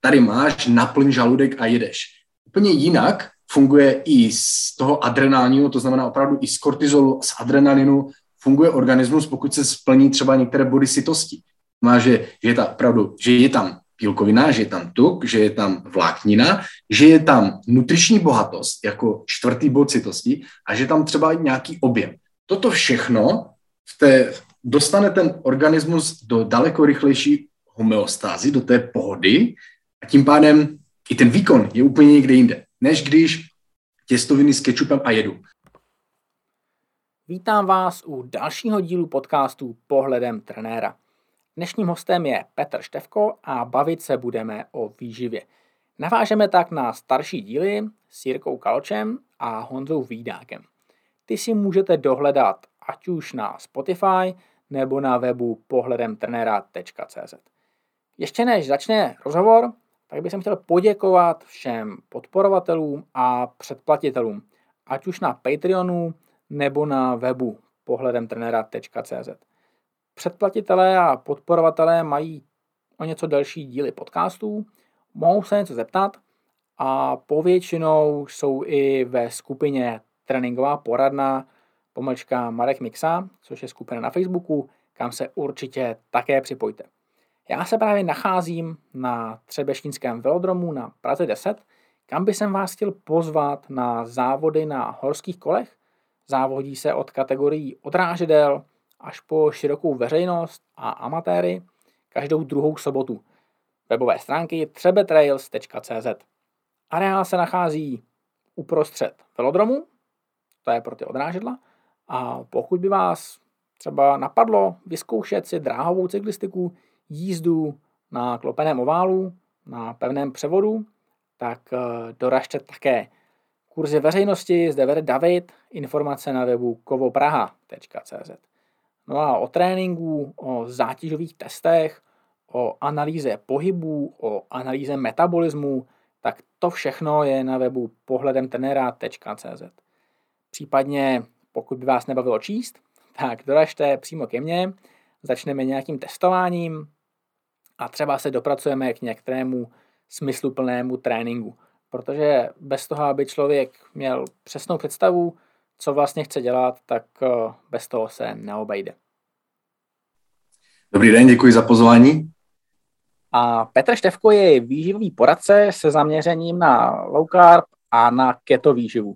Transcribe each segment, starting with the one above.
tady máš, naplň žaludek a jedeš. Úplně jinak funguje i z toho adrenálního, to znamená opravdu i z kortizolu, z adrenalinu, funguje organismus, pokud se splní třeba některé body sytosti. Má, že je tam bílkovina, že je tam tuk, že je tam vláknina, že je tam nutriční bohatost jako 4. bod sytosti a že tam třeba nějaký objem. Toto všechno dostane ten organismus do daleko rychlejší homeostázy, do té pohody a tím pádem i ten výkon je úplně někde jinde, než když těstoviny s kečupem a jedu. Vítám vás u dalšího dílu podcastu Pohledem trenéra. Dnešním hostem je Petr Štefko a bavit se budeme o výživě. Navážeme tak na starší díly s Jirkou Kaločem a Honzou Vídákem. Ty si můžete dohledat ať už na Spotify nebo na webu pohledemtrenera.cz. Ještě než začne rozhovor, tak bych chtěl poděkovat všem podporovatelům a předplatitelům, ať už na Patreonu nebo na webu pohledemtrenera.cz. Předplatitelé a podporovatelé mají o něco delší díly podcastů, mohou se něco zeptat a povětšinou jsou i ve skupině Tréninková poradna _ Marek Mixa, což je skupina na Facebooku, kam se určitě také připojte. Já se právě nacházím na Třebešínském velodromu na Praze 10, kam by jsem vás chtěl pozvat na závody na horských kolech. Závodí se od kategorií odrážedel až po širokou veřejnost a amatéry každou druhou sobotu. Webové stránky třebetrails.cz. Areál se nachází uprostřed velodromu, to je pro ty odrážedla, a pokud by vás třeba napadlo vyzkoušet si dráhovou cyklistiku, jízdu na klopeném oválu, na pevném převodu, tak doražte také. Kurzy veřejnosti zde vede David, informace na webu kovopraha.cz. No a o tréninku, o zátěžových testech, o analýze pohybů, o analýze metabolismu, tak to všechno je na webu pohledemtrenera.cz. Případně, pokud by vás nebavilo číst, tak doražte přímo ke mně, začneme nějakým testováním a třeba se dopracujeme k některému smysluplnému tréninku. Protože bez toho, aby člověk měl přesnou představu, co vlastně chce dělat, tak bez toho se neobejde. Dobrý den, děkuji za pozvání. A Petr Štefko je výživový poradce se zaměřením na low carb a na keto výživu.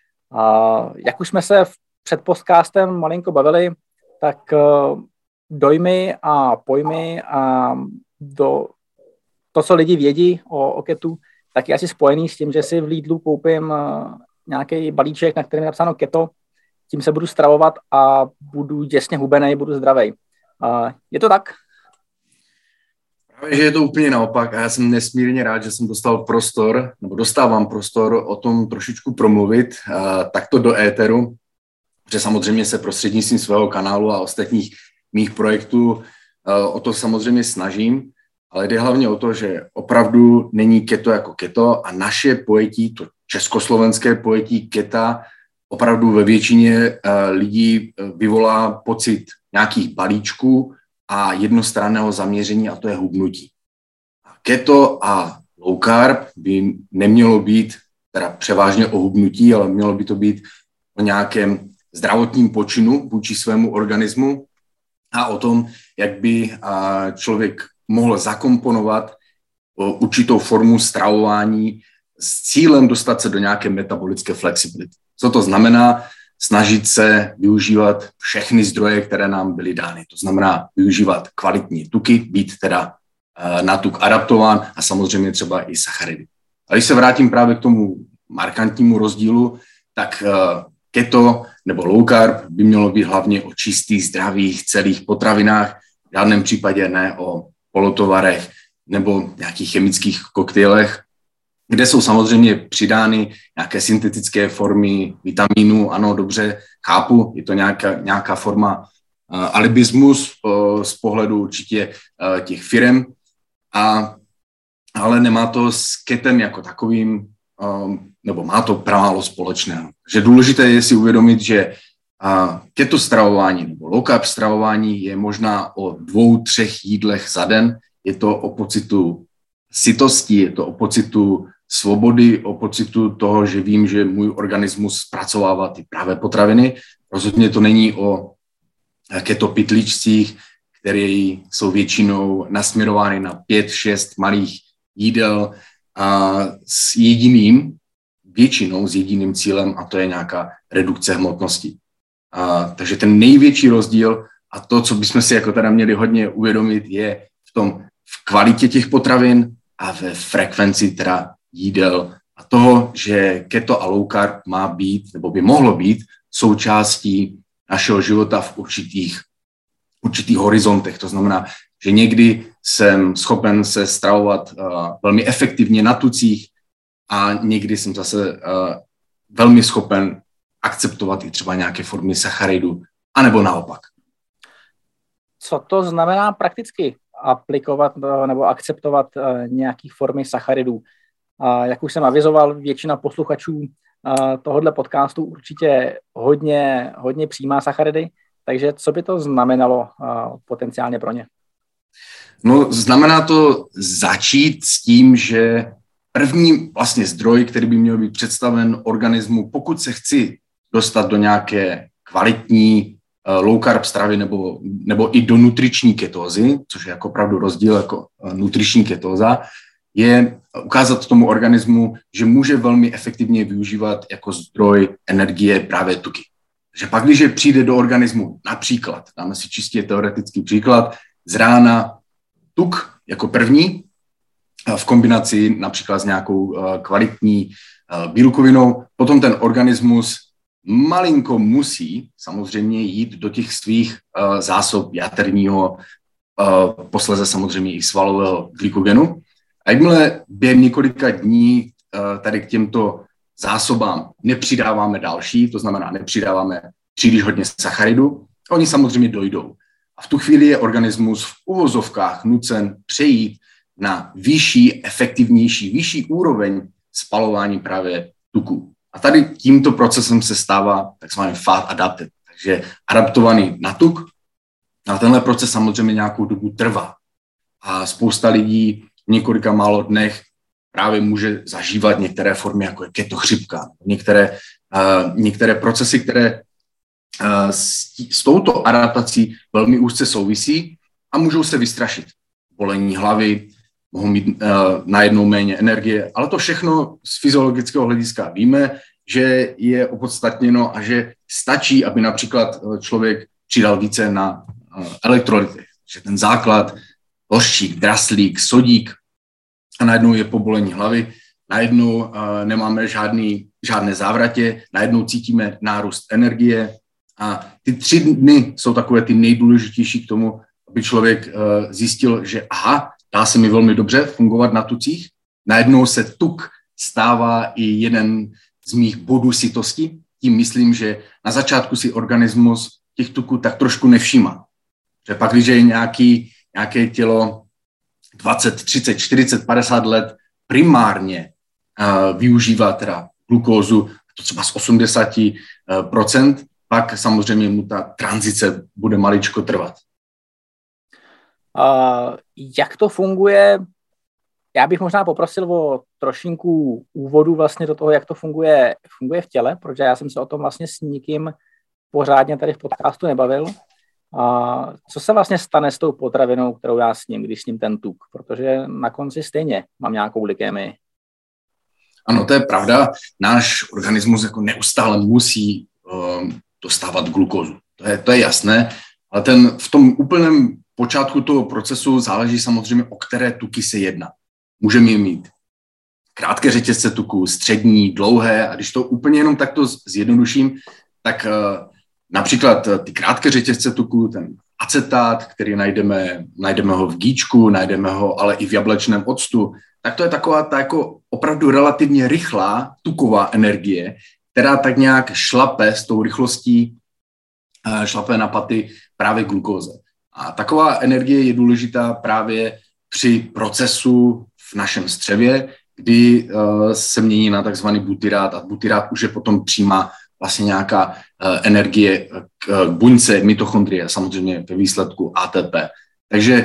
Jak už jsme se před podcastem malinko bavili, tak dojmy a pojmy a to, co lidi vědí o ketu, tak je asi spojený s tím, že si v Lidlu koupím nějaký balíček, na kterém je napsáno keto, tím se budu stravovat a budu těsně hubenej, budu zdravej. Je to tak? Právě, že je to úplně naopak a já jsem nesmírně rád, že jsem dostávám prostor o tom trošičku promluvit, takto do éteru, že samozřejmě se prostřednictvím svého kanálu a ostatních mých projektů o to samozřejmě snažím, ale jde hlavně o to, že opravdu není keto jako keto a naše pojetí, to československé pojetí keta, opravdu ve většině lidí vyvolá pocit nějakých balíčků a jednostranného zaměření a to je hubnutí. Keto a low carb by nemělo být teda převážně o hubnutí, ale mělo by to být o nějakém zdravotním počinu vůči svému organismu a o tom, jak by člověk mohl zakomponovat určitou formu stravování s cílem dostat se do nějaké metabolické flexibility. Co to znamená? Snažit se využívat všechny zdroje, které nám byly dány. To znamená využívat kvalitní tuky, být teda na tuk adaptován a samozřejmě třeba i sacharidy. A když se vrátím právě k tomu markantnímu rozdílu, tak keto nebo low carb by mělo být hlavně o čistých, zdravých, celých potravinách, v žádném případě ne o polotovarech nebo nějakých chemických koktejlech, kde jsou samozřejmě přidány nějaké syntetické formy vitaminů. Ano, dobře, chápu, je to nějaká forma alibismus z pohledu určitě těch firem, ale nemá to s ketem jako takovým, nebo má to pramálo společného. Že důležité je si uvědomit, že keto stravování nebo low carb stravování je možná o 2-3 jídlech za den. Je to o pocitu sytosti, je to o pocitu svobody, o pocitu toho, že vím, že můj organismus zpracovává ty pravé potraviny. Rozhodně to není o keto pytlíčcích, které jsou většinou nasměrovány na 5-6 malých jídel a s jediným cílem, a to je nějaká redukce hmotnosti. Takže ten největší rozdíl a to, co bychom si jako teda měli hodně uvědomit, je v kvalitě těch potravin a ve frekvenci teda jídel a toho, že keto a low carb má být, nebo by mohlo být součástí našeho života v určitých horizontech. To znamená, že někdy jsem schopen se stravovat velmi efektivně na tucích a někdy jsem zase velmi schopen akceptovat i třeba nějaké formy sacharidů, anebo naopak. Co to znamená prakticky aplikovat nebo akceptovat nějaké formy sacharidů? Jak už jsem avizoval, většina posluchačů tohohle podcastu určitě hodně přijímá sacharidy, takže co by to znamenalo potenciálně pro ně? No, znamená to začít s tím, že první vlastně zdroj, který by měl být představen organismu, pokud se chci dostat do nějaké kvalitní low carb stravy nebo i do nutriční ketózy, což je jako opravdu rozdíl jako nutriční ketóza, je ukázat tomu organismu, že může velmi efektivně využívat jako zdroj energie právě tuky. Že pak, když přijde do organismu například, dáme si čistě teoretický příklad, z rána tuk jako první, v kombinaci například s nějakou kvalitní bílkovinou, potom ten organismus malinko musí samozřejmě jít do těch svých zásob jaterního, posléze samozřejmě i svalového glykogenu. A jakmile během několika dní tady k těmto zásobám nepřidáváme další, to znamená nepřidáváme příliš hodně sacharidu, oni samozřejmě dojdou. A v tu chvíli je organismus v uvozovkách nucen přejít na vyšší, efektivnější, vyšší úroveň spalování právě tuků. A tady tímto procesem se stává takzvaný fat adapted, takže adaptovaný na tuk. A tenhle proces samozřejmě nějakou dobu trvá. A spousta lidí v několika málo dnech právě může zažívat některé formy, jako je ketochřipka, některé procesy, které s touto adaptací velmi úzce souvisí a můžou se vystrašit. Bolení hlavy, mohou mít najednou méně energie, ale to všechno z fyziologického hlediska víme, že je opodstatněno a že stačí, aby například člověk přidal více na elektrolyty, že ten základ, hořčík, draslík, sodík a najednou je pobolení hlavy, najednou nemáme žádné závratě, najednou cítíme nárůst energie a ty 3 dny jsou takové ty nejdůležitější k tomu, aby člověk zjistil, že aha, dá se mi velmi dobře fungovat na tucích, najednou se tuk stává i jeden z mých bodů sytosti, tím myslím, že na začátku si organismus těch tuků tak trošku nevšímá. Že pak, když je nějaké tělo 20, 30, 40, 50 let primárně využívá teda glukózu, to třeba z 80%, pak samozřejmě mu ta tranzice bude maličko trvat. Jak to funguje? Já bych možná poprosil o trošinku úvodu vlastně do toho, jak to funguje v těle, protože já jsem se o tom vlastně s nikým pořádně tady v podcastu nebavil. Co se vlastně stane s tou potravinou, kterou já sním, když sním ten tuk? Protože na konci stejně mám nějakou glykemii. Ano, to je pravda. Náš organismus jako neustále musí dostávat glukózu. To je jasné, ale v tom úplném počátku toho procesu záleží samozřejmě, o které tuky se jedná. Můžeme mít krátké řetězce tuků, střední, dlouhé, a když to úplně jenom takto zjednoduším, tak například ty krátké řetězce tuků, ten acetát, který najdeme ho v gíčku, najdeme ho ale i v jablečném octu, tak to je taková ta jako opravdu relativně rychlá tuková energie, která tak nějak šlape s tou rychlostí, šlape na paty právě glukóze. A taková energie je důležitá právě při procesu v našem střevě, kdy se mění na takzvaný butyrát a butyrát už je potom přijímá vlastně nějaká energie k buňce mitochondrie, samozřejmě ve výsledku ATP. Takže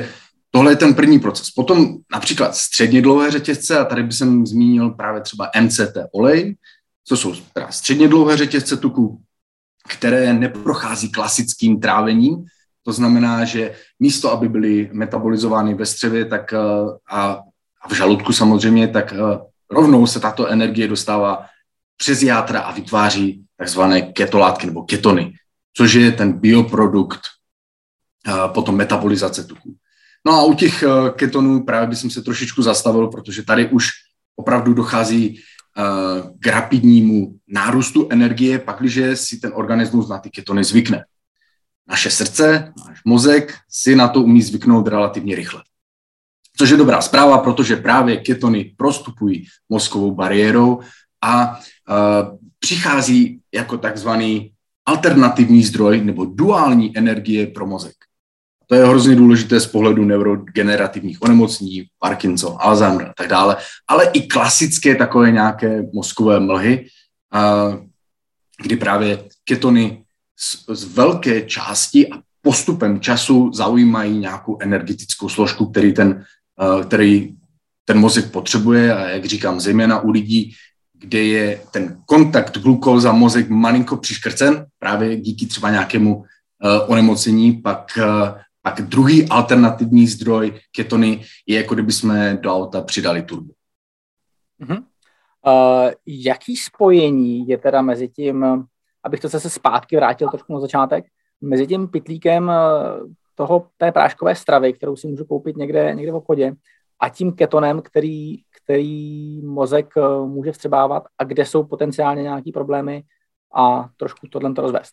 tohle je ten první proces. Potom například středně dlouhé řetězce, a tady bych jsem zmínil právě třeba MCT olej, to jsou teda středně dlouhé řetězce tuků, které neprochází klasickým trávením. To znamená, že místo, aby byly metabolizovány ve střevě tak, a v žaludku samozřejmě, tak rovnou se tato energie dostává přes játra a vytváří takzvané ketolátky nebo ketony, což je ten bioprodukt potom metabolizace tuků. No a u těch ketonů právě bych se trošičku zastavil, protože tady už opravdu dochází k rapidnímu nárůstu energie, pakliže si ten organismus na ty ketony zvykne. Naše srdce, náš mozek si na to umí zvyknout relativně rychle. Což je dobrá zpráva, protože právě ketony prostupují mozkovou bariérou a přichází jako takzvaný alternativní zdroj nebo duální energie pro mozek. To je hrozně důležité z pohledu neurodegenerativních onemocnění, Parkinson, Alzheimer a tak dále, ale i klasické takové nějaké mozkové mlhy, kdy právě ketony z velké části a postupem času zaujímají nějakou energetickou složku, který ten mozek potřebuje, a jak říkám, zejména u lidí, kde je ten kontakt glukóza mozek malinko přiškrcen, právě díky třeba nějakému onemocnění, pak druhý alternativní zdroj ketony je, jako kdyby jsme do auta přidali turbo. Mm-hmm. Jaký spojení je teda mezi tím, abych to zase zpátky vrátil trošku na začátek, mezi tím pytlíkem té práškové stravy, kterou si můžu koupit někde v obchodě, a tím ketonem, který mozek může vstřebávat a kde jsou potenciálně nějaké problémy, a trošku tohle to rozvést?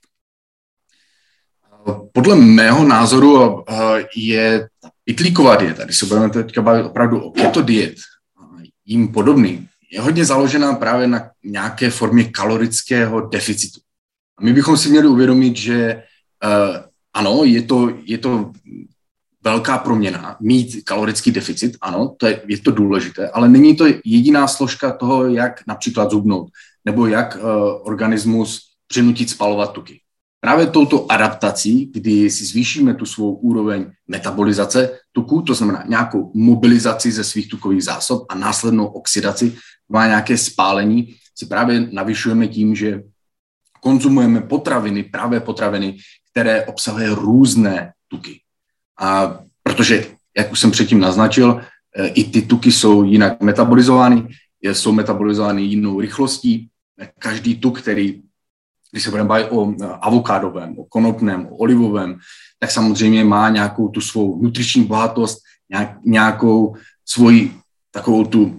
Podle mého názoru je ta pytlíková dieta, když se budeme teďka bavit opravdu o keto diet, jim podobný, je hodně založená právě na nějaké formě kalorického deficitu. A my bychom si měli uvědomit, že ano, je to velká proměna, mít kalorický deficit, ano, je to důležité, ale není to jediná složka toho, jak například zhubnout, nebo jak organismus přinutit spalovat tuky. Právě touto adaptací, kdy si zvýšíme tu svou úroveň metabolizace tuků, to znamená nějakou mobilizaci ze svých tukových zásob a následnou oxidaci, má nějaké spálení, si právě navyšujeme tím, že konzumujeme potraviny, které obsahují různé tuky. A protože, jak už jsem předtím naznačil, i ty tuky jsou jinak metabolizovány, jsou metabolizovány jinou rychlostí. Každý tuk, když se budeme bavit o avokádovém, o konopném, o olivovém, tak samozřejmě má nějakou tu svou nutriční bohatost, nějakou svoji takovou tu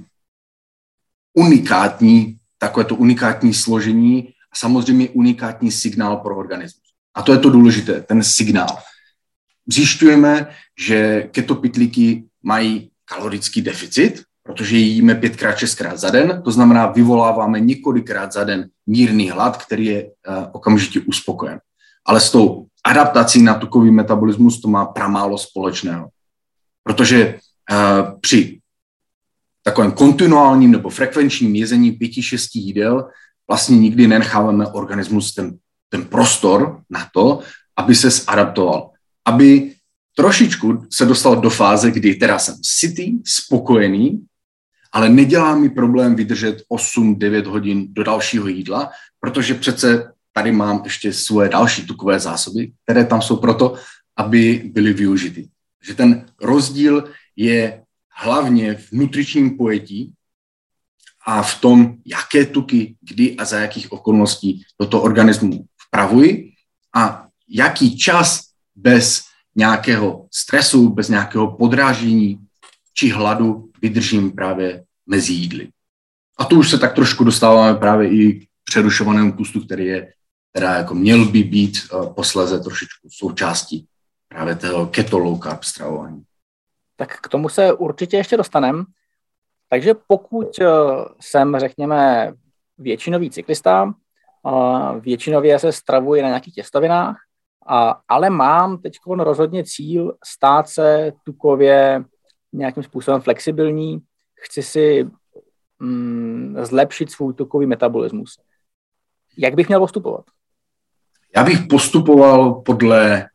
unikátní složení a samozřejmě unikátní signál pro organismus. A to je to důležité, ten signál. Zjišťujeme, že ketopytlíky mají kalorický deficit, protože jíme 5x-6x za den, to znamená, vyvoláváme několikrát za den mírný hlad, který je okamžitě uspokojen. Ale s tou adaptací na tukový metabolismus to má pramálo společného. Protože při takovém kontinuálním nebo frekvenčním jezení 5-6 jídel vlastně nikdy nenecháváme organismus ten prostor na to, aby se zadaptoval. Aby trošičku se dostal do fáze, kdy teda jsem sytý, spokojený, ale nedělá mi problém vydržet 8-9 hodin do dalšího jídla, protože přece tady mám ještě svoje další tukové zásoby, které tam jsou proto, aby byly využity. Že ten rozdíl je hlavně v nutričním pojetí a v tom, jaké tuky, kdy a za jakých okolností do toho organismu vpravuji a jaký čas bez nějakého stresu, bez nějakého podráždění či hladu vydržím právě mezi jídly. A tu už se tak trošku dostáváme právě i k přerušovanému pustu, která jako měl by být posléze trošičku součástí právě toho keto low carb stravování. Tak k tomu se určitě ještě dostaneme. Takže pokud jsem, řekněme, většinový cyklista, většinově se stravuji na nějakých těstovinách, ale mám teď rozhodně cíl stát se tukově nějakým způsobem flexibilní, chci si zlepšit svůj tukový metabolismus. Jak bych měl postupovat? Já bych postupoval podle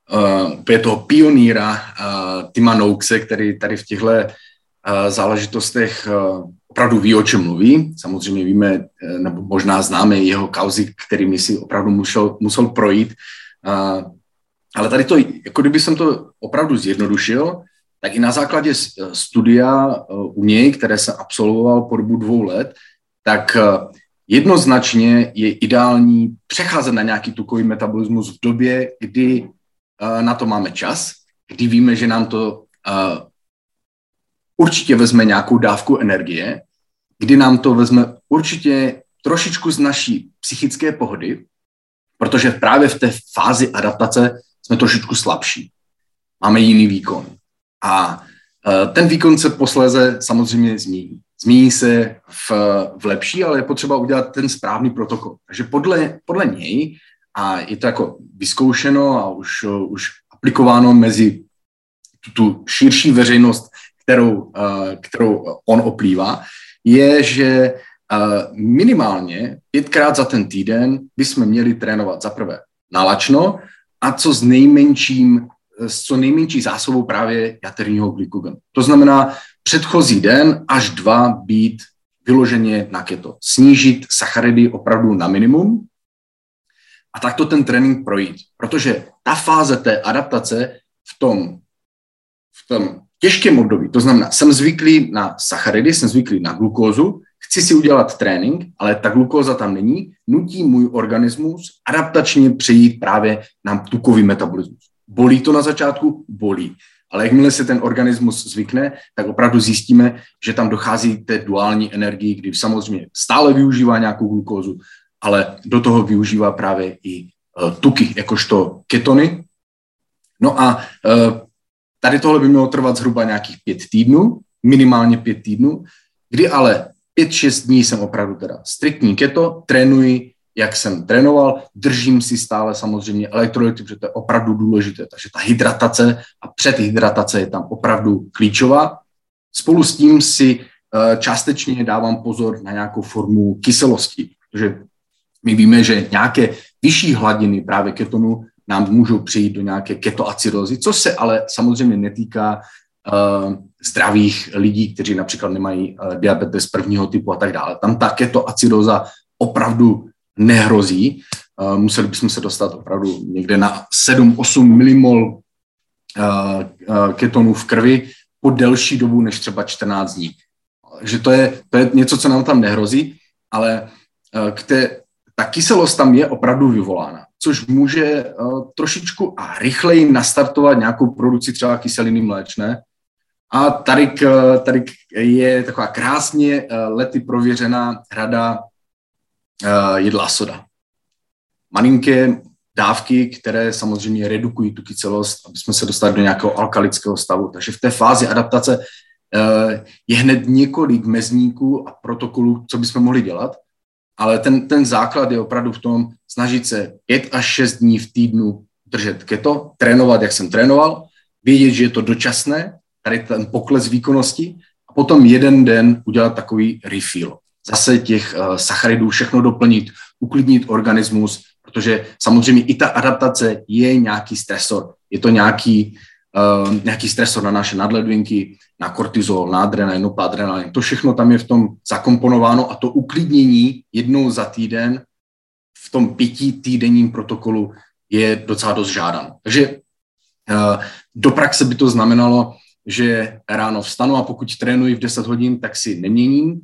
úplně toho pionýra Tima Noakese, který tady v těchto záležitostech opravdu ví, o čem mluví. Samozřejmě víme, nebo možná známe jeho kauzy, kterými si opravdu musel projít. Ale tady to, jako kdyby jsem to opravdu zjednodušil, tak i na základě studia u něj, které jsem absolvoval po dobu 2 let, tak jednoznačně je ideální přecházet na nějaký tukový metabolismus v době, kdy na to máme čas, kdy víme, že nám to určitě vezme nějakou dávku energie, kdy nám to vezme určitě trošičku z naší psychické pohody, protože právě v té fázi adaptace jsme trošičku slabší. Máme jiný výkon. A ten výkon se posléze samozřejmě změní. Změní se v lepší, ale je potřeba udělat ten správný protokol. Takže podle něj, a je to jako vyzkoušeno a už aplikováno mezi tu širší veřejnost, kterou on oplývá, je, že minimálně 5krát za ten týden bychom měli trénovat zaprvé nalačno a co nejmenší zásobou právě jaterního glykogenu. To znamená předchozí den až 2 být vyloženě na keto. Snížit sacharidy opravdu na minimum a takto ten trénink projít. Protože ta fáze té adaptace v tom těžkém období, to znamená, jsem zvyklý na sacharidy, jsem zvyklý na glukózu, chci si udělat trénink, ale ta glukóza tam není, nutí můj organismus adaptačně přejít právě na tukový metabolismus. Bolí to na začátku? Bolí. Ale jakmile se ten organismus zvykne, tak opravdu zjistíme, že tam dochází k té duální energii, kdy samozřejmě stále využívá nějakou glukózu, ale do toho využívá právě i tuky, jakožto ketony. No a tady tohle by mělo trvat zhruba nějakých 5 týdnů, minimálně 5 týdnů, kdy ale 5-6 dní jsem opravdu teda striktní keto, trénuji, jak jsem trénoval, držím si stále samozřejmě elektrolyty, protože to je opravdu důležité. Takže ta hydratace a předhydratace je tam opravdu klíčová. Spolu s tím si částečně dávám pozor na nějakou formu kyselosti, protože my víme, že nějaké vyšší hladiny právě ketonu nám můžou přijít do nějaké ketoacidózy, což se ale samozřejmě netýká zdravých lidí, kteří například nemají diabetes 1. typu a tak dále. Tam ta ketoacidóza opravdu nehrozí. Museli bychom se dostat opravdu někde na 7-8 milimol ketonů v krvi po delší dobu než třeba 14 dní. Takže to je něco, co nám tam nehrozí, ale ta kyselost tam je opravdu vyvolána, což může trošičku a rychleji nastartovat nějakou produkci třeba kyseliny mléčné. A tady je taková krásně lety prověřená rada jedla soda. Malinké dávky, které samozřejmě redukují tu kyselost, aby jsme se dostali do nějakého alkalického stavu. Takže v té fázi adaptace je hned několik mezníků a protokolů, co bychom mohli dělat, ale ten základ je opravdu v tom snažit se 5 až 6 dní v týdnu držet keto, trénovat, jak jsem trénoval, vědět, že je to dočasné, tady ten pokles výkonnosti, a potom jeden den udělat takový refill. Zase těch sacharidů všechno doplnit, uklidnit organismus, protože samozřejmě i ta adaptace je nějaký stresor. Je to nějaký stresor na naše nadledvinky, na kortizol, na adrenalin, noradrenalin. To všechno tam je v tom zakomponováno a to uklidnění jednou za týden v tom 5týdenním protokolu je docela dost žádáno. Takže do praxe by to znamenalo, že ráno vstanu a pokud trénuji v 10 hodin, tak si neměním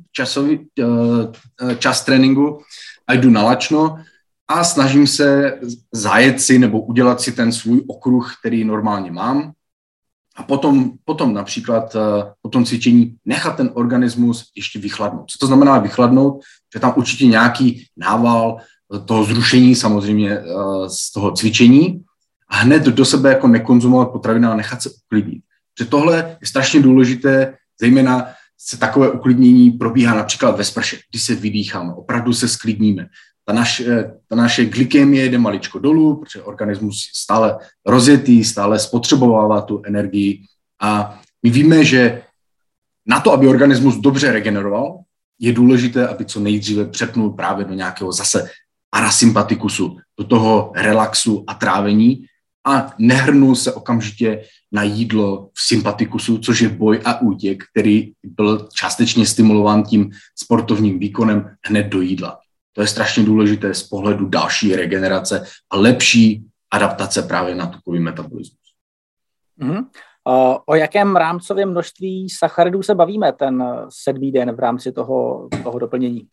čas tréninku a jdu nalačno a snažím se zajet si nebo udělat si ten svůj okruh, který normálně mám. A potom například po tom cvičení nechat ten organismus ještě vychladnout. Co to znamená vychladnout? Že tam určitě nějaký nával toho zrušení samozřejmě z toho cvičení a hned do sebe jako nekonzumovat potraviny, ale nechat se uklidnit. Že tohle je strašně důležité, zejména se takové uklidnění probíhá například ve sprše, když se vydýcháme, opravdu se sklidníme. Ta naše glykemie jde maličko dolů, protože organismus je stále rozjetý, stále spotřebovává tu energii a my víme, že na to, aby organismus dobře regeneroval, je důležité, aby co nejdříve přepnul právě do nějakého zase parasympatikusu, do toho relaxu a trávení a nehrnul se okamžitě na jídlo v sympatikusu, což je boj a útěk, který byl částečně stimulován tím sportovním výkonem hned do jídla. To je strašně důležité z pohledu další regenerace a lepší adaptace právě na tukový metabolismus. Mm-hmm. O jakém rámcovém množství sacharidů se bavíme ten 7. den v rámci toho doplnění?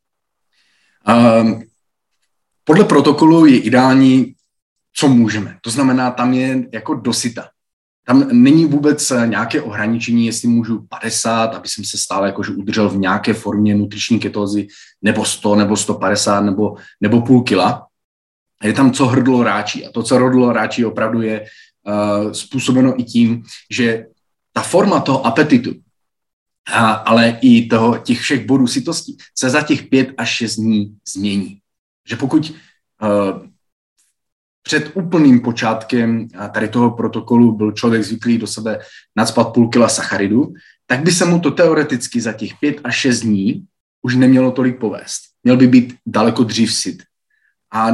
Podle protokolu je ideální, co můžeme. To znamená, tam je jako dosyta. Tam není vůbec nějaké ohraničení, jestli můžu 50, aby jsem se stále jakože udržel v nějaké formě nutriční ketózy, nebo 100, nebo 150, nebo půl kila. Je tam, co hrdlo ráčí. A to, co hrdlo ráčí, opravdu je způsobeno i tím, že ta forma toho apetitu, ale i těch všech bodů sytosti se za těch 5 až 6 dní změní. Že pokud před úplným počátkem tady toho protokolu byl člověk zvyklý do sebe nacpat půl kila sacharidu, tak by se mu to teoreticky za těch 5 až 6 dní už nemělo tolik povést. Měl by být daleko dřív syt a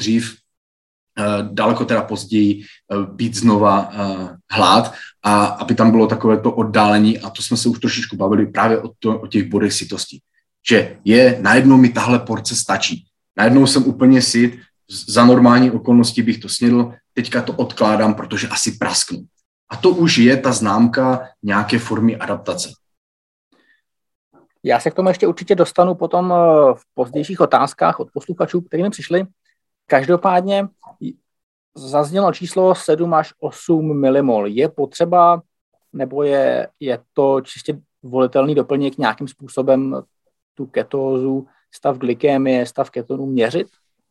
daleko teda později být znova hlad a aby tam bylo takové to oddálení, a to jsme se už trošičku bavili právě o těch bodech sytosti. Že najednou mi tahle porce stačí. Najednou jsem úplně syt, za normální okolnosti bych to snědl, teďka to odkládám, protože asi prasknu. A to už je ta známka nějaké formy adaptace. Já se k tomu ještě určitě dostanu potom v pozdějších otázkách od posluchačů, kteří mi přišli. Každopádně zaznělo číslo 7 až 8 milimol. Je potřeba, nebo je to čistě volitelný doplněk nějakým způsobem tu ketózu, stav glykémie, stav ketonů měřit?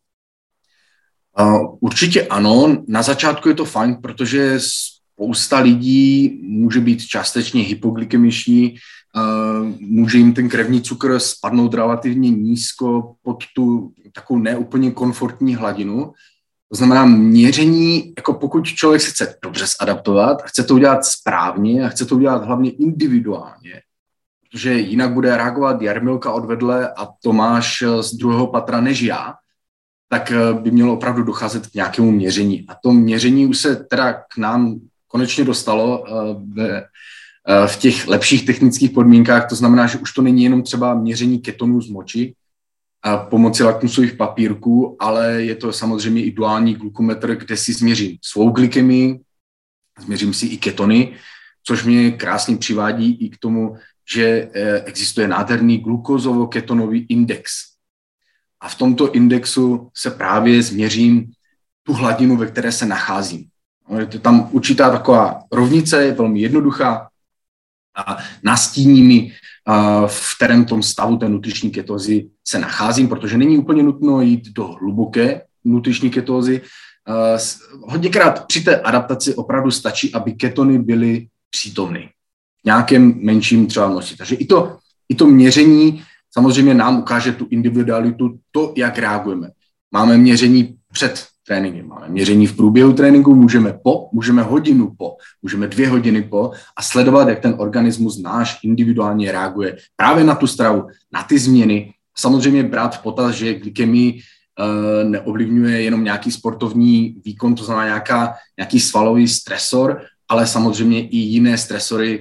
Určitě ano. Na začátku je to fajn, protože spousta lidí může být částečně hypoglykemiční, může jim ten krevní cukr spadnout relativně nízko pod tu takovou neúplně komfortní hladinu. To znamená měření, jako pokud člověk se chce dobře zadaptovat, chce to udělat správně a chce to udělat hlavně individuálně, protože jinak bude reagovat Jarmilka od vedle a Tomáš z druhého patra než já, tak by mělo opravdu docházet k nějakému měření. A to měření už se teda k nám konečně dostalo v těch lepších technických podmínkách. To znamená, že už to není jenom třeba měření ketonů z moči a pomocí lakmusových papírků, ale je to samozřejmě i duální glukometr, kde si změřím svou glykemii, změřím si i ketony, což mě krásně přivádí i k tomu, že existuje nádherný glukozovo-ketonový index. A v tomto indexu se právě změřím tu hladinu, ve které se nacházím. Je to tam určitá taková rovnice, je velmi jednoduchá a nastíní mi, v kterém tom stavu té nutriční ketózy se nacházím, protože není úplně nutno jít do hluboké nutriční ketózy. Hodněkrát při té adaptaci opravdu stačí, aby ketony byly přítomny v nějakém menším třeba množství. Takže i to měření samozřejmě nám ukáže tu individualitu, to, jak reagujeme. Máme měření před tréninkem, máme měření v průběhu tréninku, můžeme hodinu po, můžeme 2 hodiny po a sledovat, jak ten organismus náš individuálně reaguje právě na tu stravu, na ty změny. Samozřejmě brát v potaz, že glykemii neovlivňuje jenom nějaký sportovní výkon, to znamená nějaký svalový stresor, ale samozřejmě i jiné stresory,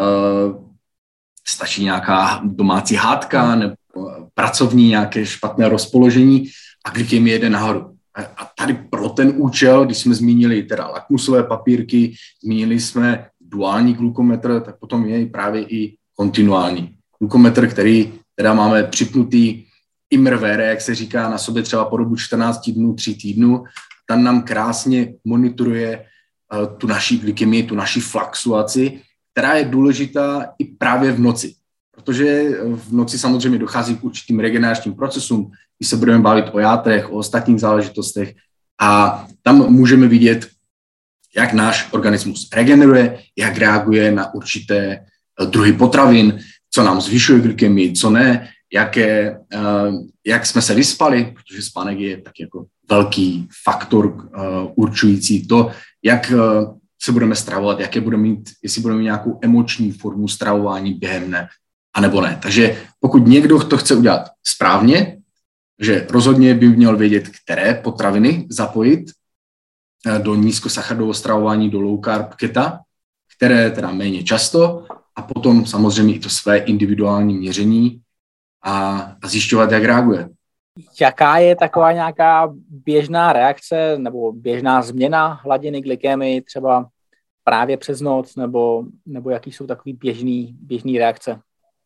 stačí nějaká domácí hádka nebo pracovní nějaké špatné rozpoložení a glykemie jede nahoru. A tady pro ten účel, když jsme zmínili teda lakmusové papírky, zmínili jsme duální glukometr, tak potom je právě i kontinuální glukometr, který teda máme připnutý imrvere, jak se říká, na sobě třeba po dobu 14 dnů, 3 týdnů. Tam nám krásně monitoruje tu naši glykemii, tu naši fluxuaci, která je důležitá i právě v noci. Protože v noci samozřejmě dochází k určitým regeneračním procesům, když se budeme bavit o játrech, o ostatních záležitostech a tam můžeme vidět, jak náš organismus regeneruje, jak reaguje na určité druhy potravin, co nám zvyšuje glykemii, co ne, jak jsme se vyspali, protože spánek je tak jako velký faktor určující to, jak se budeme stravovat, jestli budeme mít nějakou emoční formu stravování během dne, anebo ne. Takže pokud někdo to chce udělat správně, že rozhodně by měl vědět, které potraviny zapojit do nízkosacharidového stravování, do low carb keta, které teda méně často, a potom samozřejmě i to své individuální měření a zjišťovat, jak reaguje. Jaká je taková nějaká běžná reakce nebo běžná změna hladiny glykémie třeba právě přes noc, nebo jaký jsou takový běžný reakce?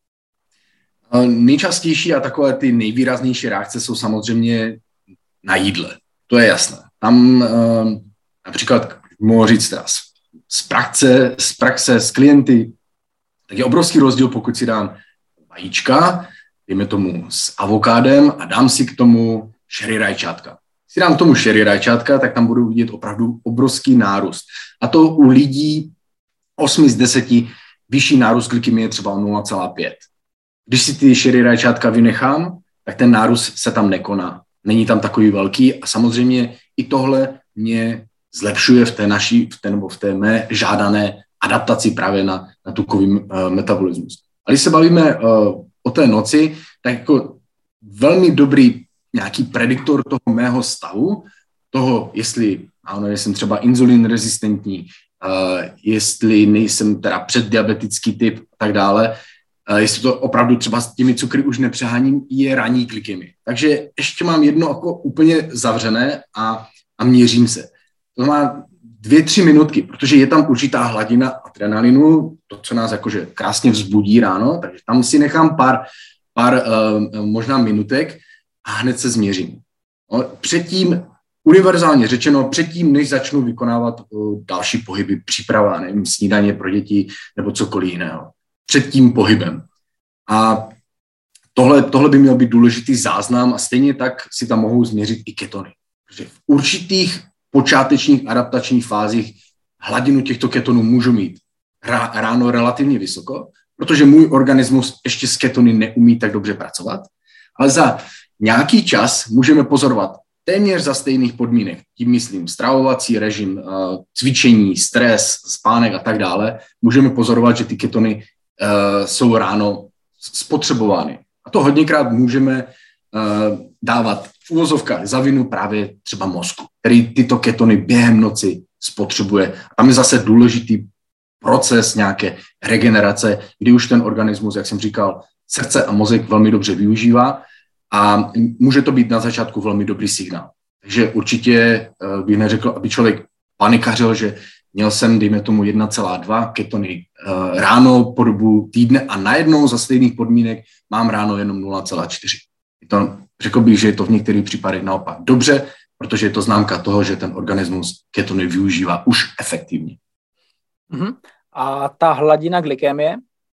Nejčastější a takové ty nejvýraznější reakce jsou samozřejmě na jídle. To je jasné. Tam například, mohu říct teda, z praxe, z klienty, tak je obrovský rozdíl, pokud si dám vajíčka, dejme tomu s avokádem a dám si k tomu sherry rajčátka. Když si dám k tomu sherry rajčátka, tak tam budu vidět opravdu obrovský nárůst. A to u lidí 8 z 10 vyšší nárůst glykemie třeba o 0,5. Když si ty sherry rajčátka vynechám, tak ten nárůst se tam nekoná. Není tam takový velký a samozřejmě i tohle mě zlepšuje v té mé žádané adaptaci právě na tukový metabolismus. A když se bavíme o té noci, tak jako velmi dobrý nějaký prediktor toho mého stavu, toho, jestli jsem třeba inzulin rezistentní, jestli nejsem teda předdiabetický typ a tak dále, jestli to opravdu třeba s těmi cukry už nepřeháním, je ranní glykemie. Takže ještě mám jedno jako úplně zavřené a měřím se. To má 2-3 minutky, protože je tam určitá hladina adrenalinu, to, co nás jakože krásně vzbudí ráno, takže tam si nechám pár možná minutek a hned se změřím. Předtím, univerzálně řečeno, předtím, než začnu vykonávat další pohyby, příprava, nevím, snídaně pro děti nebo cokoliv jiného. Před tím pohybem. A tohle by měl být důležitý záznam a stejně tak si tam mohou změřit i ketony. Protože v určitých počátečních adaptačních fázích hladinu těchto ketonů můžu mít ráno relativně vysoko, protože můj organismus ještě s ketony neumí tak dobře pracovat, ale za nějaký čas můžeme pozorovat téměř za stejných podmínek, tím myslím stravovací režim, cvičení, stres, spánek a tak dále, můžeme pozorovat, že ty ketony jsou ráno spotřebovány. A to hodněkrát můžeme dávat v uvozovkách za vinu právě třeba mozku, který tyto ketony během noci spotřebuje. A tam je zase důležitý proces nějaké regenerace, kdy už ten organismus, jak jsem říkal, srdce a mozek velmi dobře využívá a může to být na začátku velmi dobrý signál. Takže určitě bych neřekl, aby člověk panikařil, že měl jsem, dejme tomu, 1,2 ketony ráno po dobu týdne a najednou za stejných podmínek mám ráno jenom 0,4. Řekl bych, že je to v některých případech naopak dobře, protože je to známka toho, že ten organismus ketony využívá už efektivně. A ta hladina glykémie?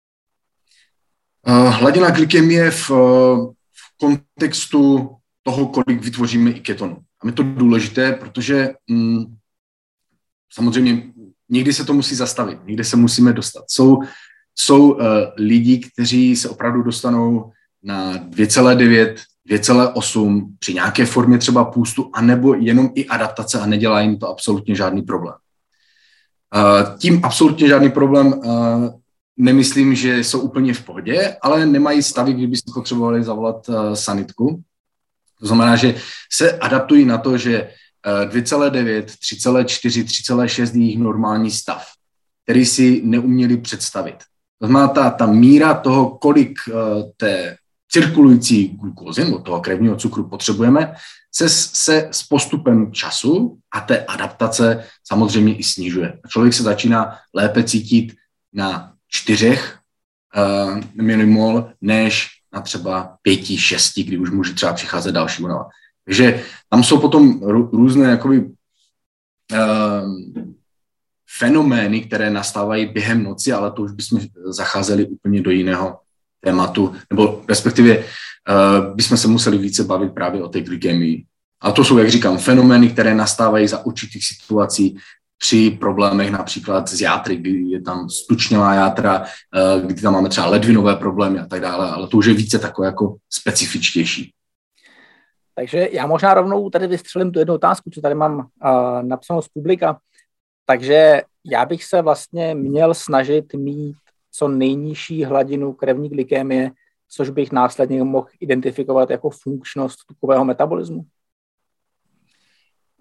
Hladina glykémie v kontextu toho, kolik vytvoříme i ketonů. A je to důležité, protože samozřejmě někdy se to musí zastavit, někdy se musíme dostat. Jsou lidi, kteří se opravdu dostanou na 2,9, 2,8 při nějaké formě třeba půstu, anebo jenom i adaptace a nedělá jim to absolutně žádný problém. Tím absolutně žádný problém nemyslím, že jsou úplně v pohodě, ale nemají stavy, kdyby se potřebovali zavolat sanitku. To znamená, že se adaptují na to, že 2,9, 3,4, 3,6 je jejich normální stav, který si neuměli představit. To znamená, ta míra toho, kolik té cirkulující glukózy, nebo toho krevního cukru potřebujeme, se s postupem času a té adaptace samozřejmě i snižuje. Člověk se začíná lépe cítit na 4 milimol, než na třeba 5, 6, kdy už může třeba přicházet další únava. Takže tam jsou potom různé jakoby, fenomény, které nastávají během noci, ale to už bychom zacházeli úplně do jiného tématu, nebo respektive bychom se museli více bavit právě o té glykemii. A to jsou, jak říkám, fenomény, které nastávají za určitých situací při problémech například z játry, kdy je tam stučnělá játra, kdy tam máme třeba ledvinové problémy a tak dále, ale to už je více takové jako specifičtější. Takže já možná rovnou tady vystřelím tu jednu otázku, co tady mám napsanou z publika. Takže já bych se vlastně měl snažit mít co nejnižší hladinu krevní glykémie, což bych následně mohl identifikovat jako funkčnost tukového metabolismu.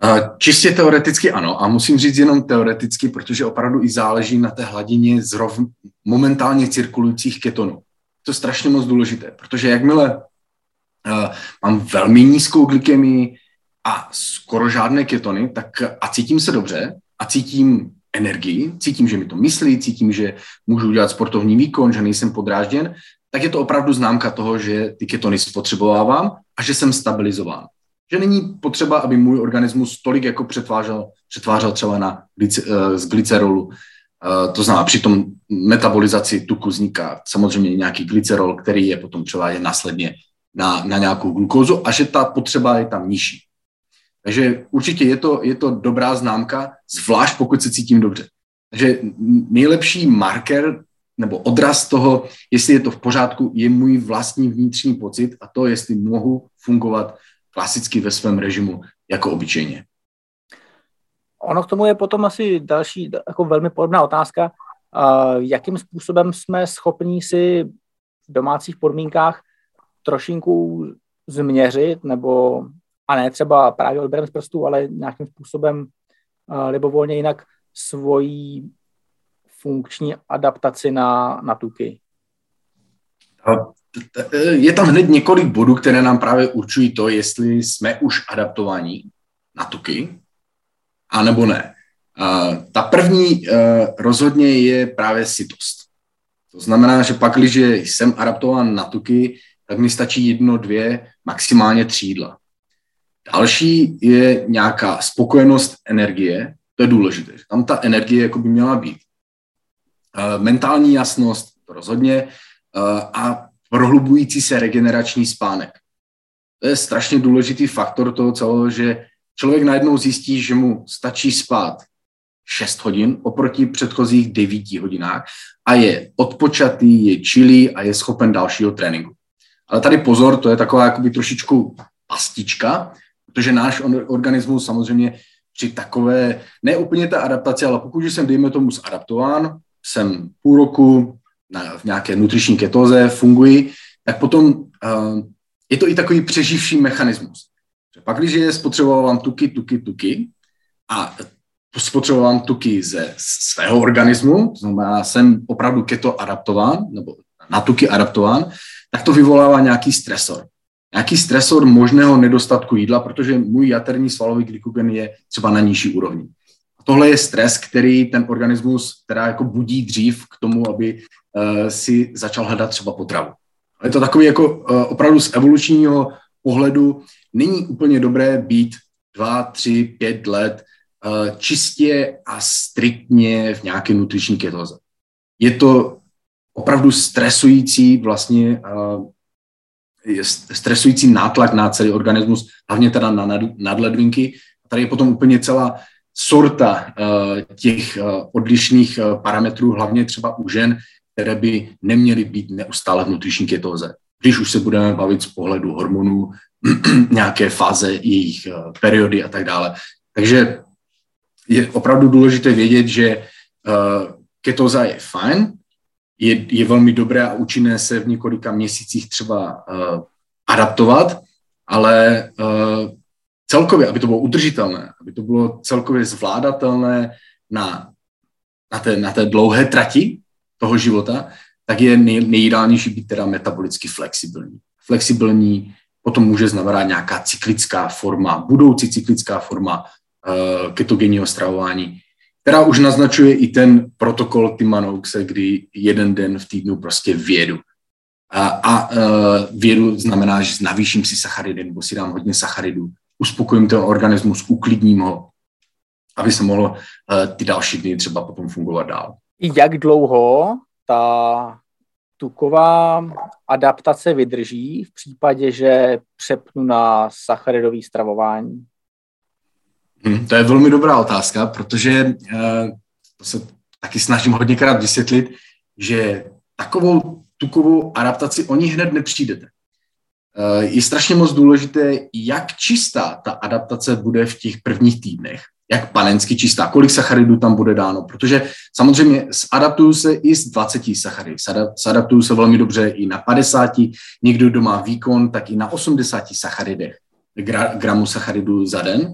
Čistě teoreticky ano, a musím říct jenom teoreticky, protože opravdu i záleží na té hladině momentálně cirkulujících ketonů. To je strašně moc důležité, protože jakmile mám velmi nízkou glykemii a skoro žádné ketony, tak a cítím se dobře a cítím energii, cítím, že mi to myslí, cítím, že můžu udělat sportovní výkon, že nejsem podrážděn, tak je to opravdu známka toho, že ty ketony spotřebovávám a že jsem stabilizován. Že není potřeba, aby můj organismus tolik jako přetvářel třeba z glycerolu. To znamená, při tom metabolizaci tuku vzniká samozřejmě nějaký glycerol, který je potom převáděn následně na nějakou glukózu a že ta potřeba je tam nižší. Takže určitě je to dobrá známka, zvlášť pokud se cítím dobře. Takže nejlepší marker nebo odraz toho, jestli je to v pořádku, je můj vlastní vnitřní pocit a to, jestli mohu fungovat klasicky ve svém režimu jako obyčejně. Ono k tomu je potom asi další jako velmi podobná otázka. Jakým způsobem jsme schopni si v domácích podmínkách trošinku změřit, nebo a ne třeba právě odběrem z prstů, ale nějakým způsobem libovolně jinak svoji funkční adaptaci na tuky? Je tam hned několik bodů, které nám právě určují to, jestli jsme už adaptovaní na tuky, anebo ne. Ta první rozhodně je právě sytost. To znamená, že pak, když jsem adaptován na tuky, tak mi stačí 1, 2, maximálně 3 jídla. Další je nějaká spokojenost energie, to je důležité, že tam ta energie jako by měla být. Mentální jasnost, to rozhodně, a prohlubující se regenerační spánek. To je strašně důležitý faktor toho celého, že člověk najednou zjistí, že mu stačí spát 6 hodin oproti předchozích 9 hodinách a je odpočatý, je chilý a je schopen dalšího tréninku. Ale tady pozor, to je taková jakoby trošičku pastička, protože náš organismus samozřejmě při takové, ne úplně ta adaptace, ale pokud jsem, dejme tomu, zadaptován, jsem půl roku v nějaké nutriční ketóze, funguji, tak potom je to i takový přeživší mechanismus. Pak, když spotřebovávám tuky a spotřebovávám tuky ze svého organismu, to znamená, jsem opravdu keto adaptován, nebo na tuky adaptován, tak to vyvolává nějaký stresor. Nějaký stresor možného nedostatku jídla, protože můj jaterní svalový glykogen je třeba na nižší úrovni. A tohle je stres, který ten organismus teda jako budí dřív k tomu, aby si začal hledat třeba potravu. Ale je to takový jako opravdu z evolučního pohledu není úplně dobré být 2, 3, 5 let čistě a striktně v nějaké nutriční ketóze. Je to opravdu stresující vlastně stresující nátlak na celý organismus, hlavně teda na nadledvinky. Tady je potom úplně celá sorta těch odlišných parametrů, hlavně třeba u žen, které by neměly být neustále v nutriční ketóze. Když už se budeme bavit z pohledu hormonů, nějaké fáze jejich periody a tak dále. Takže je opravdu důležité vědět, že ketóza je fajn, je velmi dobré a účinné se v několika měsících třeba adaptovat, ale celkově, aby to bylo udržitelné, aby to bylo celkově zvládatelné na té dlouhé trati toho života, tak je nejideálnější být teda metabolicky flexibilní. Flexibilní potom může znamenat nějaká cyklická forma, budoucí cyklická forma ketogenního stravování, která už naznačuje i ten protokol Tima-Noakese, kdy 1 den v týdnu prostě vědu. A vědu znamená, že navýším si sacharidy, nebo si dám hodně sacharidů, uspokojím ten organismus, uklidním ho, aby se mohlo ty další dny třeba potom fungovat dál. Jak dlouho ta tuková adaptace vydrží v případě, že přepnu na sacharidové stravování? To je velmi dobrá otázka, protože to se taky snažím hodněkrát vysvětlit, že takovou tukovou adaptaci o ní hned nepřijdete. Je strašně moc důležité, jak čistá ta adaptace bude v těch prvních týdnech, jak panensky čistá, kolik sacharidů tam bude dáno, protože samozřejmě zadaptuju se i z 20 sacharidů, zadaptuju se velmi dobře i na 50, někdo, kdo má výkon, tak i na 80 sacharidech, gramů sacharidů za den.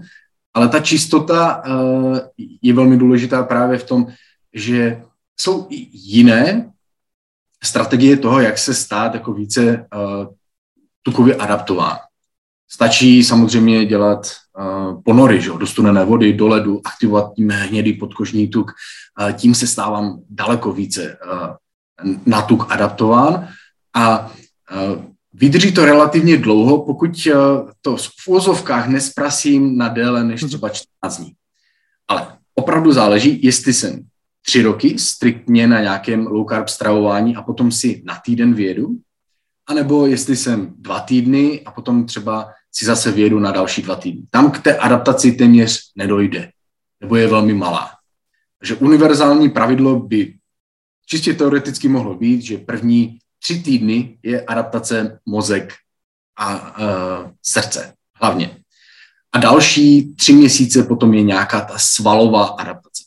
Ale ta čistota je velmi důležitá právě v tom, že jsou i jiné strategie toho, jak se stát jako více tukově adaptován. Stačí samozřejmě dělat ponory, že? Do studené vody, do ledu, aktivovat tím hnědý podkožní tuk. Tím se stávám daleko více na tuk adaptován a vydrží to relativně dlouho, pokud to v úvozovkách nesprasím na déle než třeba 14 dní. Ale opravdu záleží, jestli jsem 3 roky striktně na nějakém low carb stravování a potom si na týden vyjedu, anebo jestli jsem 2 týdny a potom třeba si zase vyjedu na další 2 týdny. Tam k té adaptaci téměř nedojde, nebo je velmi malá. Takže univerzální pravidlo by čistě teoreticky mohlo být, že první 3 týdny je adaptace mozek a srdce hlavně. A další 3 měsíce potom je nějaká ta svalová adaptace.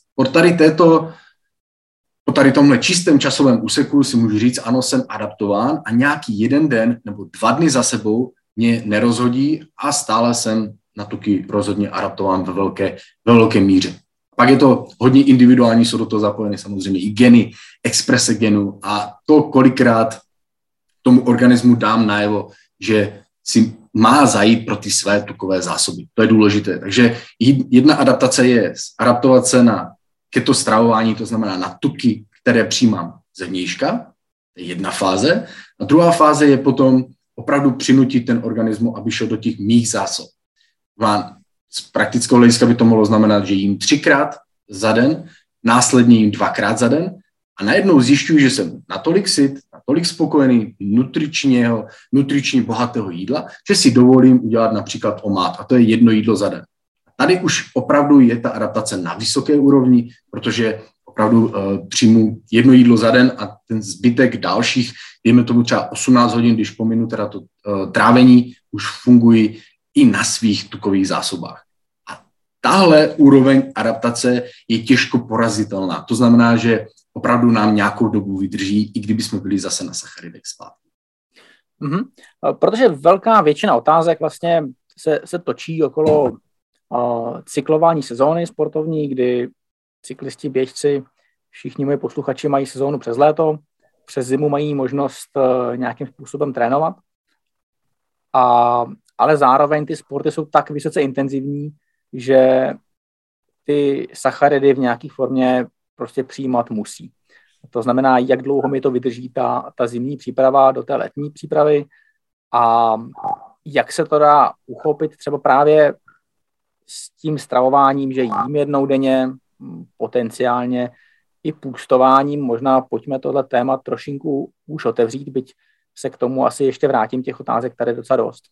Po tady tomhle čistém časovém úseku si můžu říct, ano, jsem adaptován a nějaký 1 den nebo 2 dny za sebou mě nerozhodí a stále jsem na tuky rozhodně adaptován ve velké míře. Pak je to hodně individuální, jsou do toho zapojeny samozřejmě i geny, exprese genů a to, kolikrát tomu organismu dám najevo, že si má zajít pro ty své tukové zásoby. To je důležité. Takže jedna adaptace je adaptovat se na keto stravování, to znamená na tuky, které přijímám zevnějška, to je jedna fáze. A druhá fáze je potom opravdu přinutit ten organismus, aby šel do těch mých zásob. Z praktického hlediska by to mohlo znamenat, že jím 3krát za den, následně jím 2krát za den a najednou zjišťuji, že jsem natolik syt, natolik spokojený, nutričně bohatého jídla, že si dovolím udělat například omát a to je 1 jídlo za den. Tady už opravdu je ta adaptace na vysoké úrovni, protože opravdu přijmu 1 jídlo za den a ten zbytek dalších, dejme tomu třeba 18 hodin, když pominu teda to trávení, už fungují i na svých tukových zásobách. A tahle úroveň adaptace je těžko porazitelná. To znamená, že opravdu nám nějakou dobu vydrží, i kdyby jsme byli zase na sacharidech zpátky. Protože velká většina otázek vlastně se točí okolo cyklování sezóny sportovní, kdy cyklisti, běžci, všichni moji posluchači mají sezónu přes léto, přes zimu mají možnost nějakým způsobem trénovat, ale zároveň ty sporty jsou tak vysoce intenzivní, že ty sacharidy v nějaké formě prostě přijímat musí. To znamená, jak dlouho mi to vydrží ta zimní příprava do té letní přípravy a jak se to dá uchopit třeba právě s tím stravováním, že jím 1 denně, potenciálně i půstováním. Možná pojďme tohle téma trošinku už otevřít, byť se k tomu asi ještě vrátím, těch otázek tady docela dost.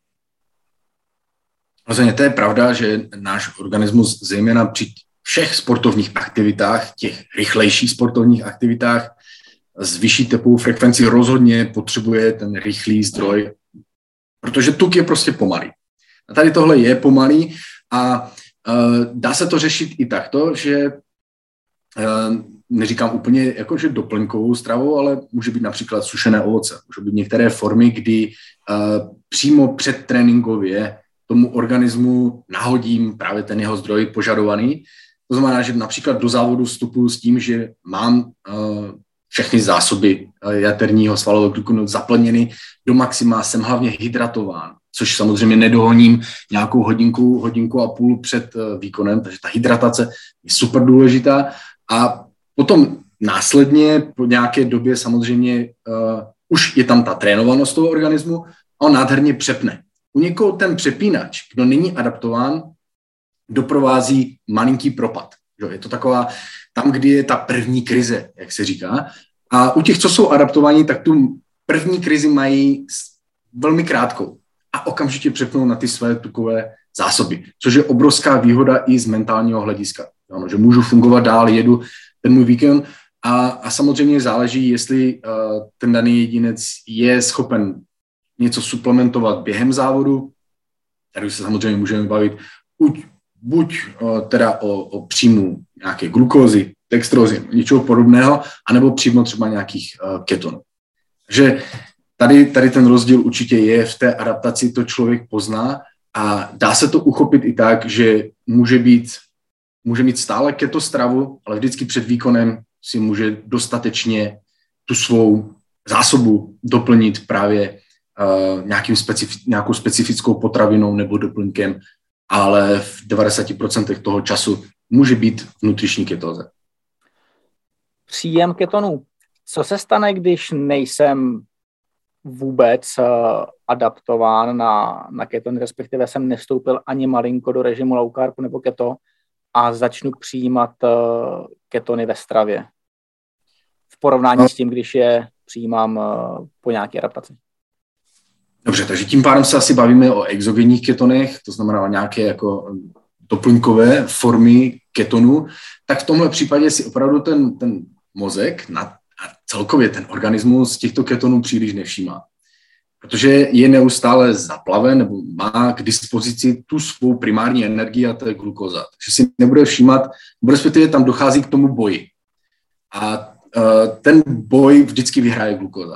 Vlastně to je pravda, že náš organismus zejména při všech sportovních aktivitách, těch rychlejších sportovních aktivitách s vyšší tepovou frekvencí rozhodně potřebuje ten rychlý zdroj, protože tuk je prostě pomalý. A tady tohle je pomalý a dá se to řešit i takto, že neříkám úplně jakože doplňkovou stravou, ale může být například sušené ovoce. Může být některé formy, kdy přímo předtréninkově tomu organismu nahodím právě ten jeho zdroj požadovaný. To znamená, že například do závodu vstupuji s tím, že mám všechny zásoby jaterního svalového glykonu zaplněny do maxima, jsem hlavně hydratován, což samozřejmě nedohoním nějakou hodinku a půl před výkonem, takže ta hydratace je super důležitá a potom následně po nějaké době samozřejmě už je tam ta trénovanost toho organismu a on nádherně přepne. U někoho ten přepínač, kdo není adaptován, doprovází malinký propad. Je to taková, tam, kdy je ta první krize, jak se říká. A u těch, co jsou adaptovaní, tak tu první krizi mají velmi krátkou a okamžitě přepnou na ty své tukové zásoby, což je obrovská výhoda i z mentálního hlediska. Ano, že můžu fungovat dál, jedu ten můj víkend a samozřejmě záleží, jestli ten daný jedinec je schopen něco suplementovat během závodu. Tady se samozřejmě můžeme bavit buď teda o příjmu nějaké glukózy, dextrózy, něčeho podobného, anebo přímo třeba nějakých ketonů. Takže tady ten rozdíl určitě je v té adaptaci, to člověk pozná A dá se to uchopit i tak, že může mít stále keto stravu, ale vždycky před výkonem si může dostatečně tu svou zásobu doplnit právě nějakou specifickou potravinou nebo doplňkem, ale v 90% toho času může být v nutriční ketóze. Příjem ketonů. Co se stane, když nejsem vůbec adaptován na ketony, respektive jsem nevstoupil ani malinko do režimu low carb nebo keto a začnu přijímat ketony ve stravě v porovnání s tím, když je přijímám po nějaké adaptaci? Dobře, takže tím pádem se asi bavíme o exogenních ketonech, to znamená nějaké jako doplňkové formy ketonu, tak v tomhle případě si opravdu ten mozek a celkově ten organismus těchto ketonů příliš nevšímá. Protože je neustále zaplaven nebo má k dispozici tu svou primární energii a to je glukóza. Takže si nebude všímat, respektive tam dochází k tomu boji. A ten boj vždycky vyhraje glukóza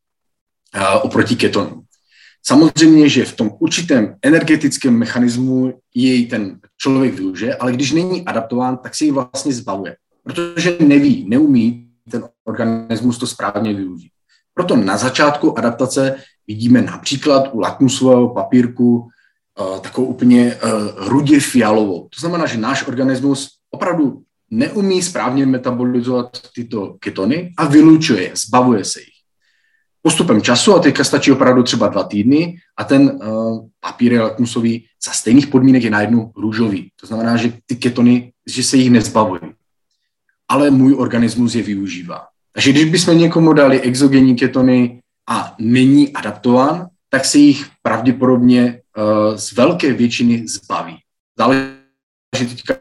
oproti ketonům. Samozřejmě, že v tom určitém energetickém mechanismu jej ten člověk využije, ale když není adaptován, tak se ji vlastně zbavuje. Protože neumí ten organismus to správně využít. Proto na začátku adaptace vidíme například u lakmusového papírku takovou úplně rudě fialovou. To znamená, že náš organismus opravdu neumí správně metabolizovat tyto ketony a vylučuje je, zbavuje se jich. Postupem času, a teďka stačí opravdu třeba 2 týdny, a ten papír lakmusový za stejných podmínek je najednou růžový. To znamená, že ty ketony, že se jich nezbavují. Ale můj organismus je využívá. Takže když bychom někomu dali exogenní ketony a není adaptován, tak se jich pravděpodobně z velké většiny zbaví. Záleží teďka,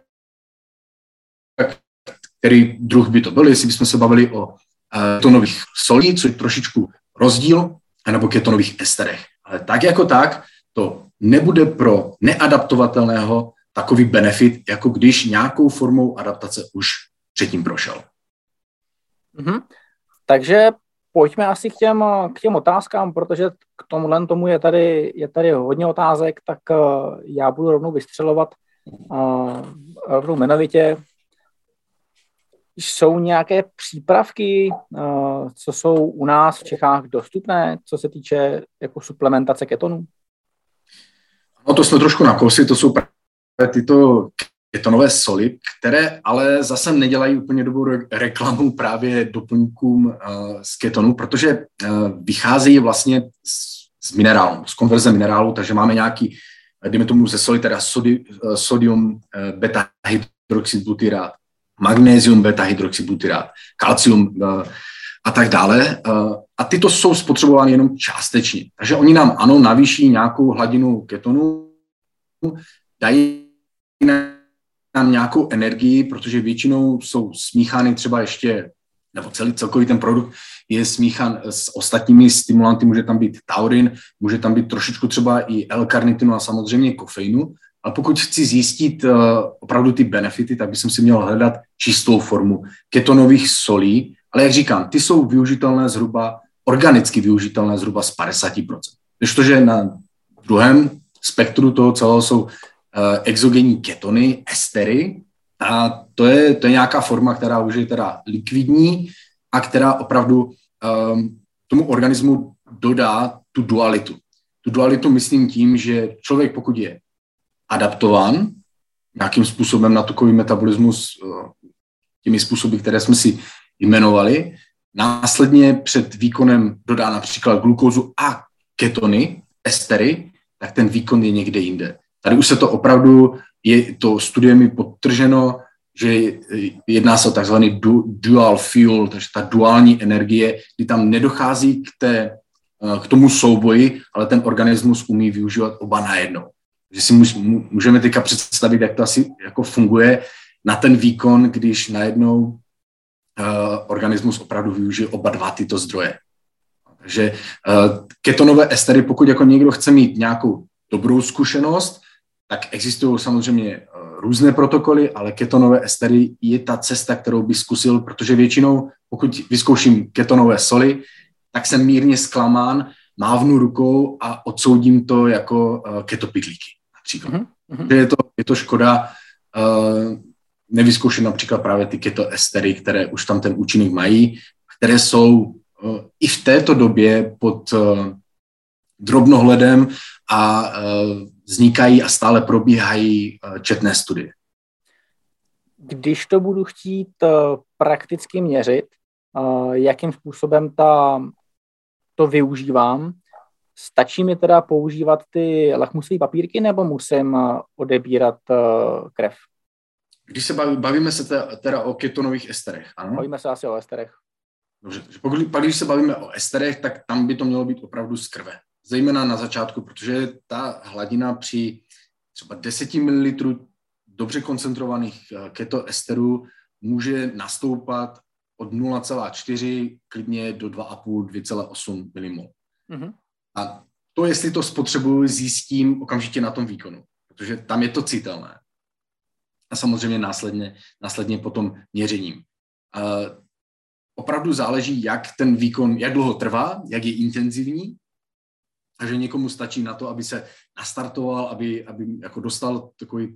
který druh by to byl, jestli bychom se bavili o ketonových solí, což je trošičku rozdíl, nebo ketonových esterech. Ale tak jako tak, to nebude pro neadaptovatelného takový benefit, jako když nějakou formou adaptace už předtím prošel. Mm-hmm. Takže pojďme asi k těm otázkám, protože k tomu je tady hodně otázek, tak já budu rovnou vystřelovat rovnou jmenovitě. Jsou nějaké přípravky, co jsou u nás v Čechách dostupné, co se týče jako suplementace ketonů? No to jsme trošku nakousli, to jsou tyto ketonové soli, které ale zase nedělají úplně dobrou reklamu právě doplňkům z ketonů, protože vycházejí vlastně z minerálu, z konverze minerálu, takže máme nějaký, dejme tomu ze soli, teda sodium beta-hydroxybutyrát, magnézium beta-hydroxybutyrát, kalcium a tak dále. A tyto jsou spotřebovány jenom částečně. Takže oni nám, ano, navýší nějakou hladinu ketonů, dají nám nějakou energii, protože většinou jsou smíchány třeba ještě, nebo celkový ten produkt je smíchan s ostatními stimulanty, může tam být taurin, může tam být trošičku třeba i L-karnitinu a samozřejmě kofeinu, ale pokud chci zjistit opravdu ty benefity, tak bych si měl hledat čistou formu ketonových solí, ale jak říkám, ty jsou využitelné organicky využitelné zhruba z 50%. Protože na druhém spektru toho celého jsou exogenní ketony, estery, a to je nějaká forma, která už je teda likvidní a která opravdu tomu organismu dodá tu dualitu. Tu dualitu myslím tím, že člověk, pokud je adaptován nějakým způsobem na tukový metabolismus těmi způsoby, které jsme si jmenovali, následně před výkonem dodá například glukózu a ketony, estery, tak ten výkon je někde jinde. Tady už se to opravdu, je to studiemi podtrženo, že jedná se o takzvaný dual fuel, takže ta duální energie, kdy tam nedochází k tomu souboji, ale ten organismus umí využívat oba najednou. Takže si můžeme teďka představit, jak to asi jako funguje na ten výkon, když najednou organismus opravdu využije oba dva tyto zdroje. Takže ketonové estery, pokud jako někdo chce mít nějakou dobrou zkušenost, tak existují samozřejmě různé protokoly, ale ketonové estery je ta cesta, kterou bych zkusil, protože většinou, pokud vyzkouším ketonové soli, tak jsem mírně zklamán, mávnu rukou a odsoudím to jako ketopitlíky. například. Je to škoda nevyzkoušet například právě ty ketoestery, které už tam ten účinek mají, které jsou i v této době pod drobnohledem a vznikají a stále probíhají četné studie. Když to budu chtít prakticky měřit, jakým způsobem to využívám, stačí mi teda používat ty lakmusové papírky, nebo musím odebírat krev? Když se bavíme se teda o ketonových esterech, ano? Bavíme se asi o esterech. Dobře, když se bavíme o esterech, tak tam by to mělo být opravdu z krve. Zejména na začátku, protože ta hladina při třeba 10 ml dobře koncentrovaných ketoesterů může nastoupat od 0,4 klidně do 2,5-2,8 mmol. Mm-hmm. A to, jestli to spotřebuji, zjistím okamžitě na tom výkonu, protože tam je to citelné. A samozřejmě následně potom měřením. Opravdu záleží, jak ten výkon, jak dlouho trvá, jak je intenzivní, takže někomu stačí na to, aby se nastartoval, aby jako dostal takovou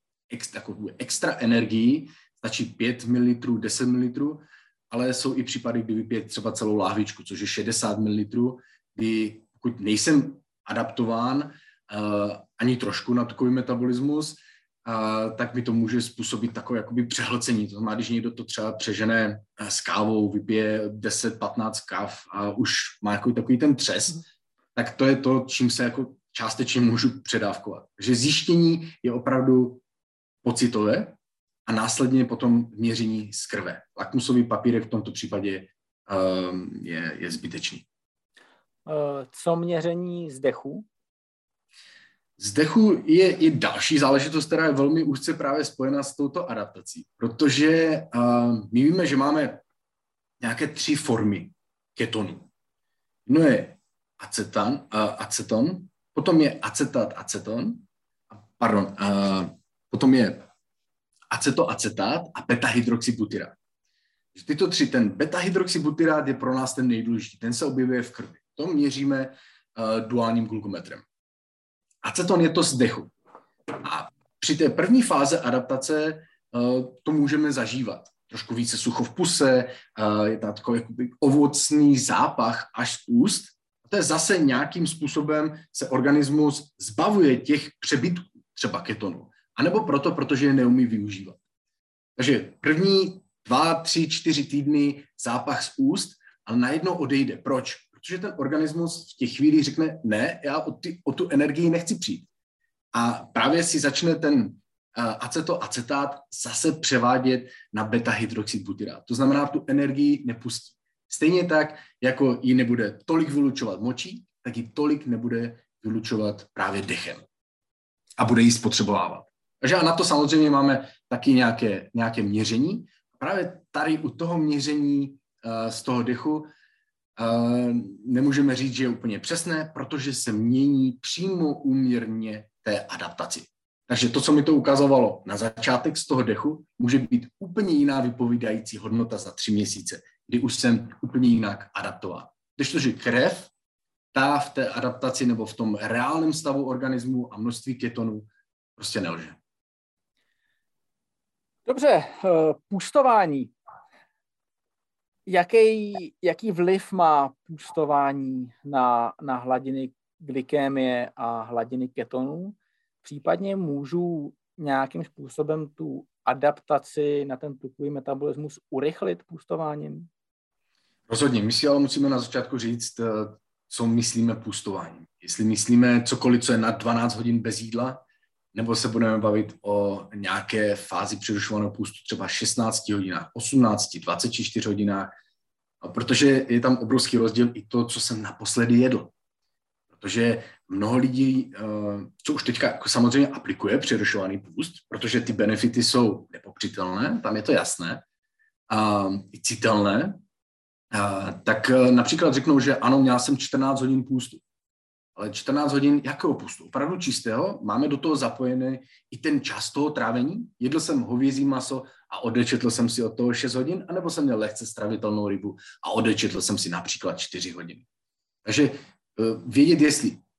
extra energii, stačí 5 ml, 10 ml, ale jsou i případy, kdy vypije třeba celou láhvičku, což je 60 ml, kdy pokud nejsem adaptován ani trošku na takový metabolismus, tak mi to může způsobit takové jakoby přehlcení. To znamená, když někdo to třeba přežene s kávou, vypije 10-15 káv a už má jako takový ten třes, tak to je to, čím se jako částečně můžu předávkovat. Takže zjištění je opravdu pocitové a následně potom měření z krve. Lakmusový papírek v tomto případě je zbytečný. Co měření z dechu? Z dechu je další záležitost, která je velmi úzce právě spojena s touto adaptací, protože my víme, že máme nějaké 3 formy ketonů. Jedno je aceton, potom je acetat-aceton, potom je acetoacetát a beta-hydroxybutyrát. Tyto 3, ten beta-hydroxybutyrát je pro nás ten nejdůležitější, ten se objevuje v krvi. To měříme duálním glukometrem. Aceton je to z dechu. A při té první fáze adaptace to můžeme zažívat. Trošku více sucho v puse, je tam takový ovocný zápach až z úst. A to je zase nějakým způsobem se organismus zbavuje těch přebytků, třeba ketonu. A nebo protože je neumí využívat. Takže první 2, 3, 4 týdny zápach z úst, ale najednou odejde. Proč? Protože ten organismus v těch chvílích řekne, ne, já o tu energii nechci přijít. A právě si začne ten acetoacetát zase převádět na beta-hydroxybutyrát. To znamená, tu energii nepustí. Stejně tak, jako ji nebude tolik vylučovat močí, tak ji tolik nebude vylučovat právě dechem. A bude ji spotřebovávat. Takže a na to samozřejmě máme taky nějaké měření. A právě tady u toho měření z toho dechu nemůžeme říct, že je úplně přesné, protože se mění přímo úměrně té adaptaci. Takže to, co mi to ukazovalo na začátek z toho dechu, může být úplně jiná vypovídající hodnota za 3 měsíce, kdy už jsem úplně jinak adaptoval. Kdežtože krev, ta v té adaptaci nebo v tom reálném stavu organismu a množství ketonů prostě nelže. Dobře, půstování. Jaký vliv má půstování na hladiny glykémie a hladiny ketonů? Případně můžu nějakým způsobem tu adaptaci na ten tukový metabolismus urychlit půstováním? Rozhodně. My si ale musíme na začátku říct, co myslíme půstováním. Jestli myslíme cokoliv, co je nad 12 hodin bez jídla, nebo se budeme bavit o nějaké fázi přerušovaného půstu, třeba 16 hodinách, 18, 24 hodinách, protože je tam obrovský rozdíl i to, co jsem naposledy jedl. Protože mnoho lidí, co už teďka jako samozřejmě aplikuje přerušovaný půst, protože ty benefity jsou nepopřitelné, tam je to jasné, i citelné, tak například řeknou, že ano, měl jsem 14 hodin půstu. Ale 14 hodin jakého půstu? Opravdu čistého? Máme do toho zapojený i ten čas toho trávení? Jedl jsem hovězí maso a odečetl jsem si od toho 6 hodin, anebo jsem měl lehce stravitelnou rybu a odečetl jsem si například 4 hodiny. Takže vědět, jestli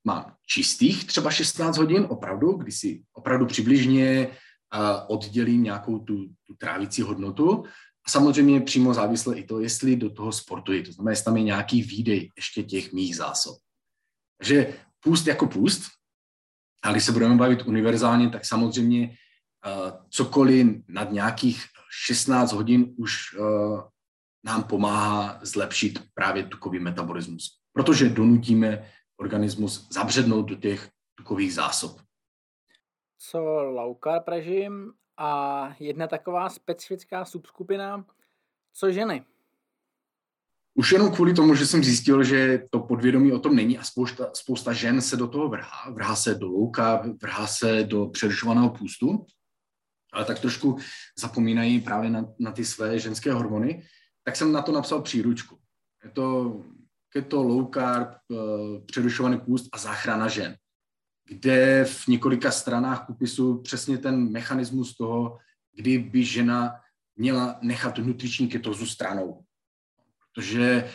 mám čistých třeba 16 hodin, opravdu, kdy si opravdu přibližně oddělím nějakou tu trávící hodnotu. A samozřejmě přímo závisle i to, jestli do toho sportuji. To znamená, jestli tam je nějaký výdej ještě těch mých zásob. Takže půst jako půst. A když se budeme bavit univerzálně, tak samozřejmě cokoliv nad nějakých 16 hodin už nám pomáhá zlepšit právě tukový metabolismus. Protože donutíme organismus zabřednout do těch tukových zásob. Co low carb režim a jedna taková specifická subskupina, co ženy? Už jenom kvůli tomu, že jsem zjistil, že to podvědomí o tom není a spousta žen se do toho vrhá. Vrhá se do low carb, vrhá se do přerušovaného půstu, ale tak trošku zapomínají právě na ty své ženské hormony, tak jsem na to napsal příručku. Je to keto, low carb, přerušovaný půst a záchrana žen, kde v několika stranách popisu přesně ten mechanismus toho, kdy by žena měla nechat nutriční ketózu stranou. Protože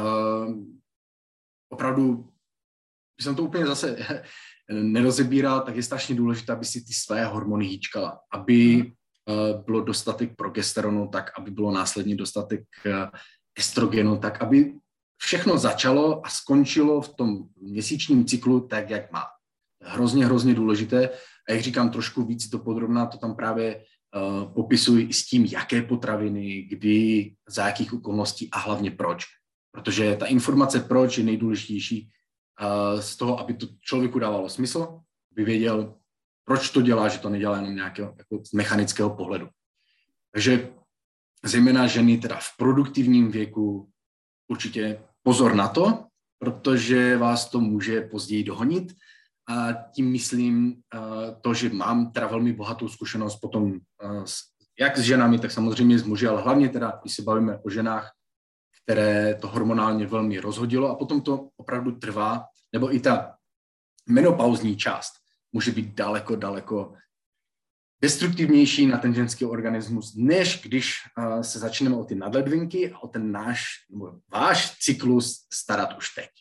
opravdu, když jsem to úplně zase nerozebíral, tak je strašně důležité, aby si ty své hormony hýčkala, aby bylo dostatek progesteronu, tak aby bylo následně dostatek estrogenu, tak aby všechno začalo a skončilo v tom měsíčním cyklu tak, jak má. Hrozně důležité. A jak říkám, trošku víc dopodrobná, to tam právě popisuji i s tím, jaké potraviny, kdy, za jakých okolností a hlavně proč. Protože ta informace proč je nejdůležitější z toho, aby to člověku dávalo smysl, aby věděl, proč to dělá, že to nedělá jenom nějakého jako z mechanického pohledu. Takže zejména ženy teda v produktivním věku určitě pozor na to, protože vás to může později dohonit. A tím myslím to, že mám teda velmi bohatou zkušenost potom jak s ženami, tak samozřejmě s muži, ale hlavně teda, když se bavíme o ženách, které to hormonálně velmi rozhodilo a potom to opravdu trvá, nebo i ta menopauzní část může být daleko destruktivnější na ten ženský organismus, než když se začneme o ty nadledvinky a o ten váš cyklus starat už teď.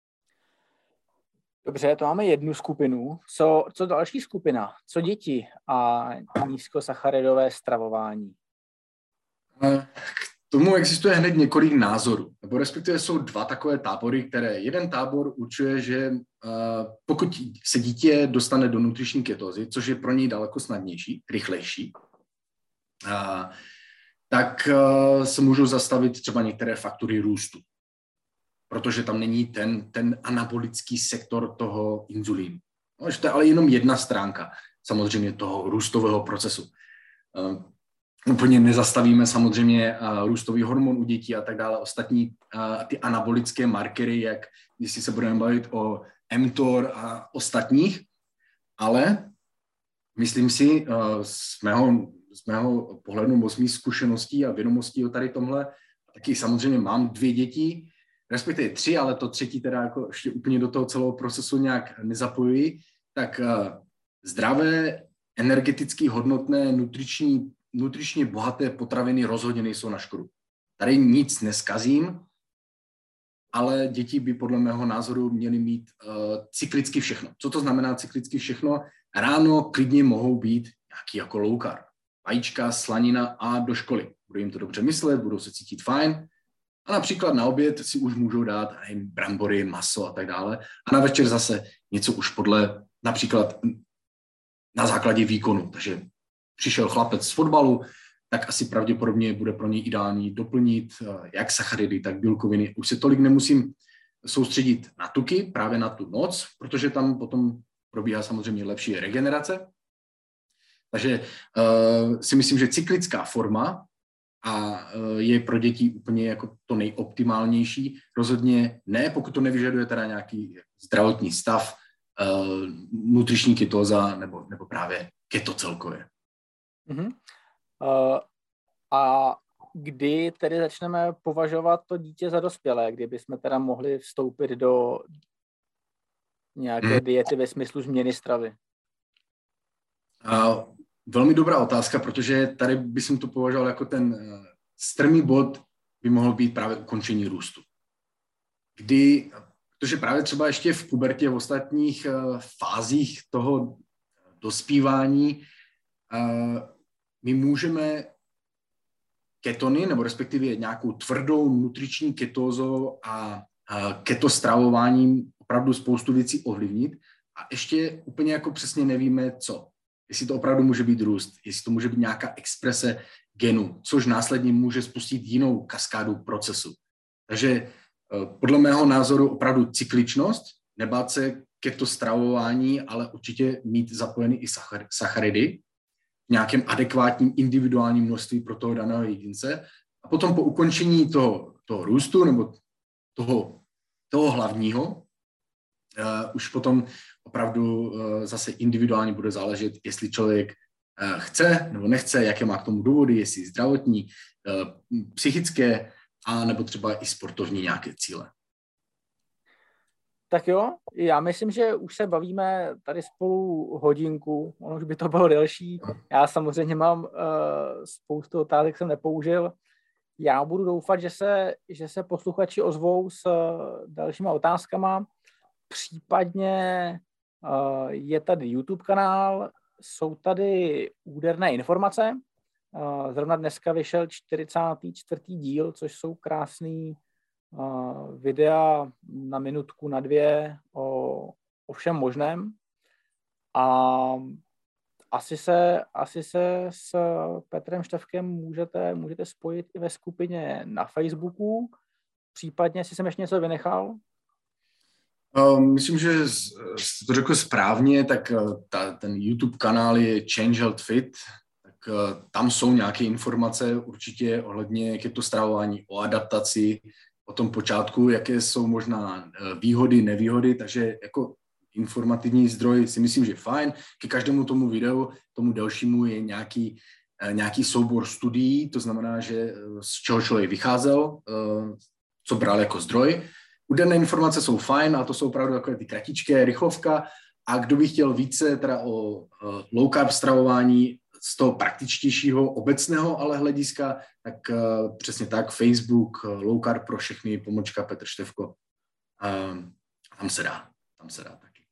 Dobře, to máme jednu skupinu. Co další skupina? Co děti a nízkosacharidové stravování? K tomu existuje hned několik názorů, nebo respektive jsou dva takové tábory, které jeden tábor určuje, že pokud se dítě dostane do nutriční ketózy, což je pro něj daleko snadnější, rychlejší, tak se můžou zastavit třeba některé faktory růstu, protože tam není ten anabolický sektor toho inzulínu. No, to je ale jenom jedna stránka samozřejmě toho růstového procesu. Úplně nezastavíme samozřejmě růstový hormon u dětí a tak dále. Ostatní ty anabolické markery, jak když se budeme bavit o mTOR a ostatních, ale myslím si z mého pohledu nebo z mých zkušeností a vědomostí o tady tomhle, taky samozřejmě mám 2 děti, respektive 3, ale to 3. teda jako ještě úplně do toho celého procesu nějak nezapojuji, tak zdravé, energeticky hodnotné, nutričně bohaté potraviny rozhodně nejsou na škodu. Tady nic neskazím, ale děti by podle mého názoru měly mít cyklicky všechno. Co to znamená cyklicky všechno? Ráno klidně mohou být nějaký jako low carb. Vajíčka, slanina a do školy. Budou jim to dobře myslet, budou se cítit fajn. A například na oběd si už můžou dát brambory, maso a tak dále. A na večer zase něco už podle, například na základě výkonu. Takže přišel chlapec z fotbalu, tak asi pravděpodobně bude pro něj ideální doplnit jak sacharidy, tak bílkoviny. Už se tolik nemusím soustředit na tuky, právě na tu noc, protože tam potom probíhá samozřejmě lepší regenerace. Takže si myslím, že cyklická forma a je pro děti úplně jako to nejoptimálnější. Rozhodně ne, pokud to nevyžaduje teda nějaký zdravotní stav, nutriční ketóza nebo právě keto celkově. Uh-huh. A kdy tedy začneme považovat to dítě za dospělé, kdyby jsme teda mohli vstoupit do nějaké diety ve smyslu změny stravy? Velmi dobrá otázka, protože tady bych to považoval jako ten strmý bod by mohl být právě ukončení růstu. Kdy Protože právě třeba ještě v pubertě, v ostatních fázích toho dospívání, my můžeme ketony, nebo respektive nějakou tvrdou nutriční ketózou a ketostravování opravdu spoustu věcí ovlivnit a ještě úplně jako přesně nevíme, co. Jestli to opravdu může být růst, jestli to může být nějaká exprese genu, což následně může spustit jinou kaskádu procesu. Takže podle mého názoru opravdu cykličnost, nebát se ketostravování, ale určitě mít zapojený i sacharidy v nějakém adekvátním individuálním množství pro toho daného jedince. A potom po ukončení toho růstu nebo toho hlavního, už potom opravdu zase individuálně bude záležet, jestli člověk chce nebo nechce, jaké má k tomu důvody, jestli zdravotní, psychické, a nebo třeba i sportovní nějaké cíle. Tak jo, já myslím, že už se bavíme tady spolu hodinku, ono už by to bylo delší. Já samozřejmě mám spoustu otázek, jsem nepoužil. Já budu doufat, že se posluchači ozvou s dalšíma otázkama. Případně je tady YouTube kanál, jsou tady úderné informace. Zrovna dneska vyšel 44. díl, což jsou krásný videa na minutku, na 2 o všem možném. A asi se s Petrem Štefkem můžete spojit i ve skupině na Facebooku. Případně, jestli jsem ještě něco vynechal. Myslím, že jste to řekl správně, tak ten YouTube kanál je Change Health Fit, tak tam jsou nějaké informace určitě ohledně ketostravování, o adaptaci, o tom počátku, jaké jsou možná výhody, nevýhody, takže jako informativní zdroj si myslím, že je fajn. Ke každému tomu videu, tomu dalšímu je nějaký soubor studií, to znamená, že z čeho člověk vycházel, co bral jako zdroj. Úderné informace jsou fajn a to jsou opravdu takové ty kratičké, rychlovka. A kdo by chtěl více teda o low carb stravování z toho praktičtějšího, obecného ale hlediska, tak přesně tak, Facebook, low carb pro všechny, _ Petr Štefko. Tam se dá taky.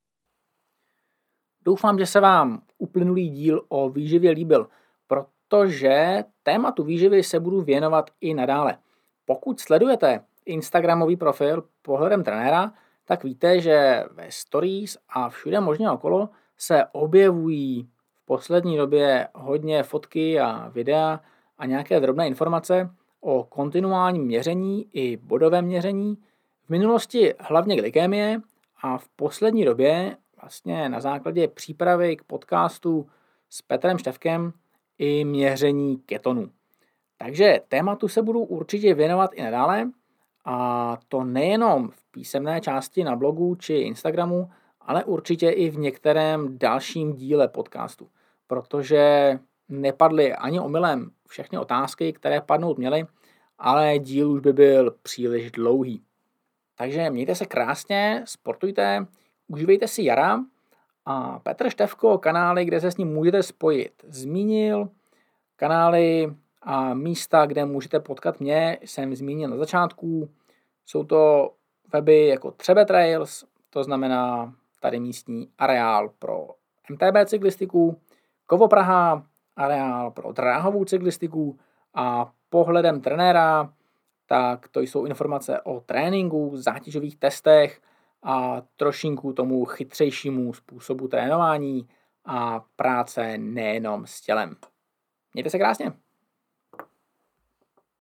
Doufám, že se vám uplynulý díl o výživě líbil, protože tématu výživy se budu věnovat i nadále. Pokud sledujete Instagramový profil Pohledem trenéra, tak víte, že ve stories a všude možně okolo se objevují v poslední době hodně fotky a videa a nějaké drobné informace o kontinuálním měření i bodovém měření. V minulosti hlavně glykémie a v poslední době vlastně na základě přípravy k podcastu s Petrem Štefkem i měření ketonů. Takže tématu se budu určitě věnovat i nadále, a to nejenom v písemné části na blogu či Instagramu, ale určitě i v některém dalším díle podcastu, protože nepadly ani omylem všechny otázky, které padnout měly, ale díl už by byl příliš dlouhý. Takže mějte se krásně, sportujte, užívejte si jara a Petr Štefko, kanály, kde se s ním můžete spojit, zmínil. Kanály a místa, kde můžete potkat mě, jsem zmínil na začátku. Jsou to weby jako Třebe Trails, to znamená tady místní areál pro MTB cyklistiku, Kovo Praha, areál pro dráhovou cyklistiku a Pohledem trenéra, tak to jsou informace o tréninku, zátěžových testech a trošinku tomu chytřejšímu způsobu trénování a práce nejenom s tělem. Mějte se krásně.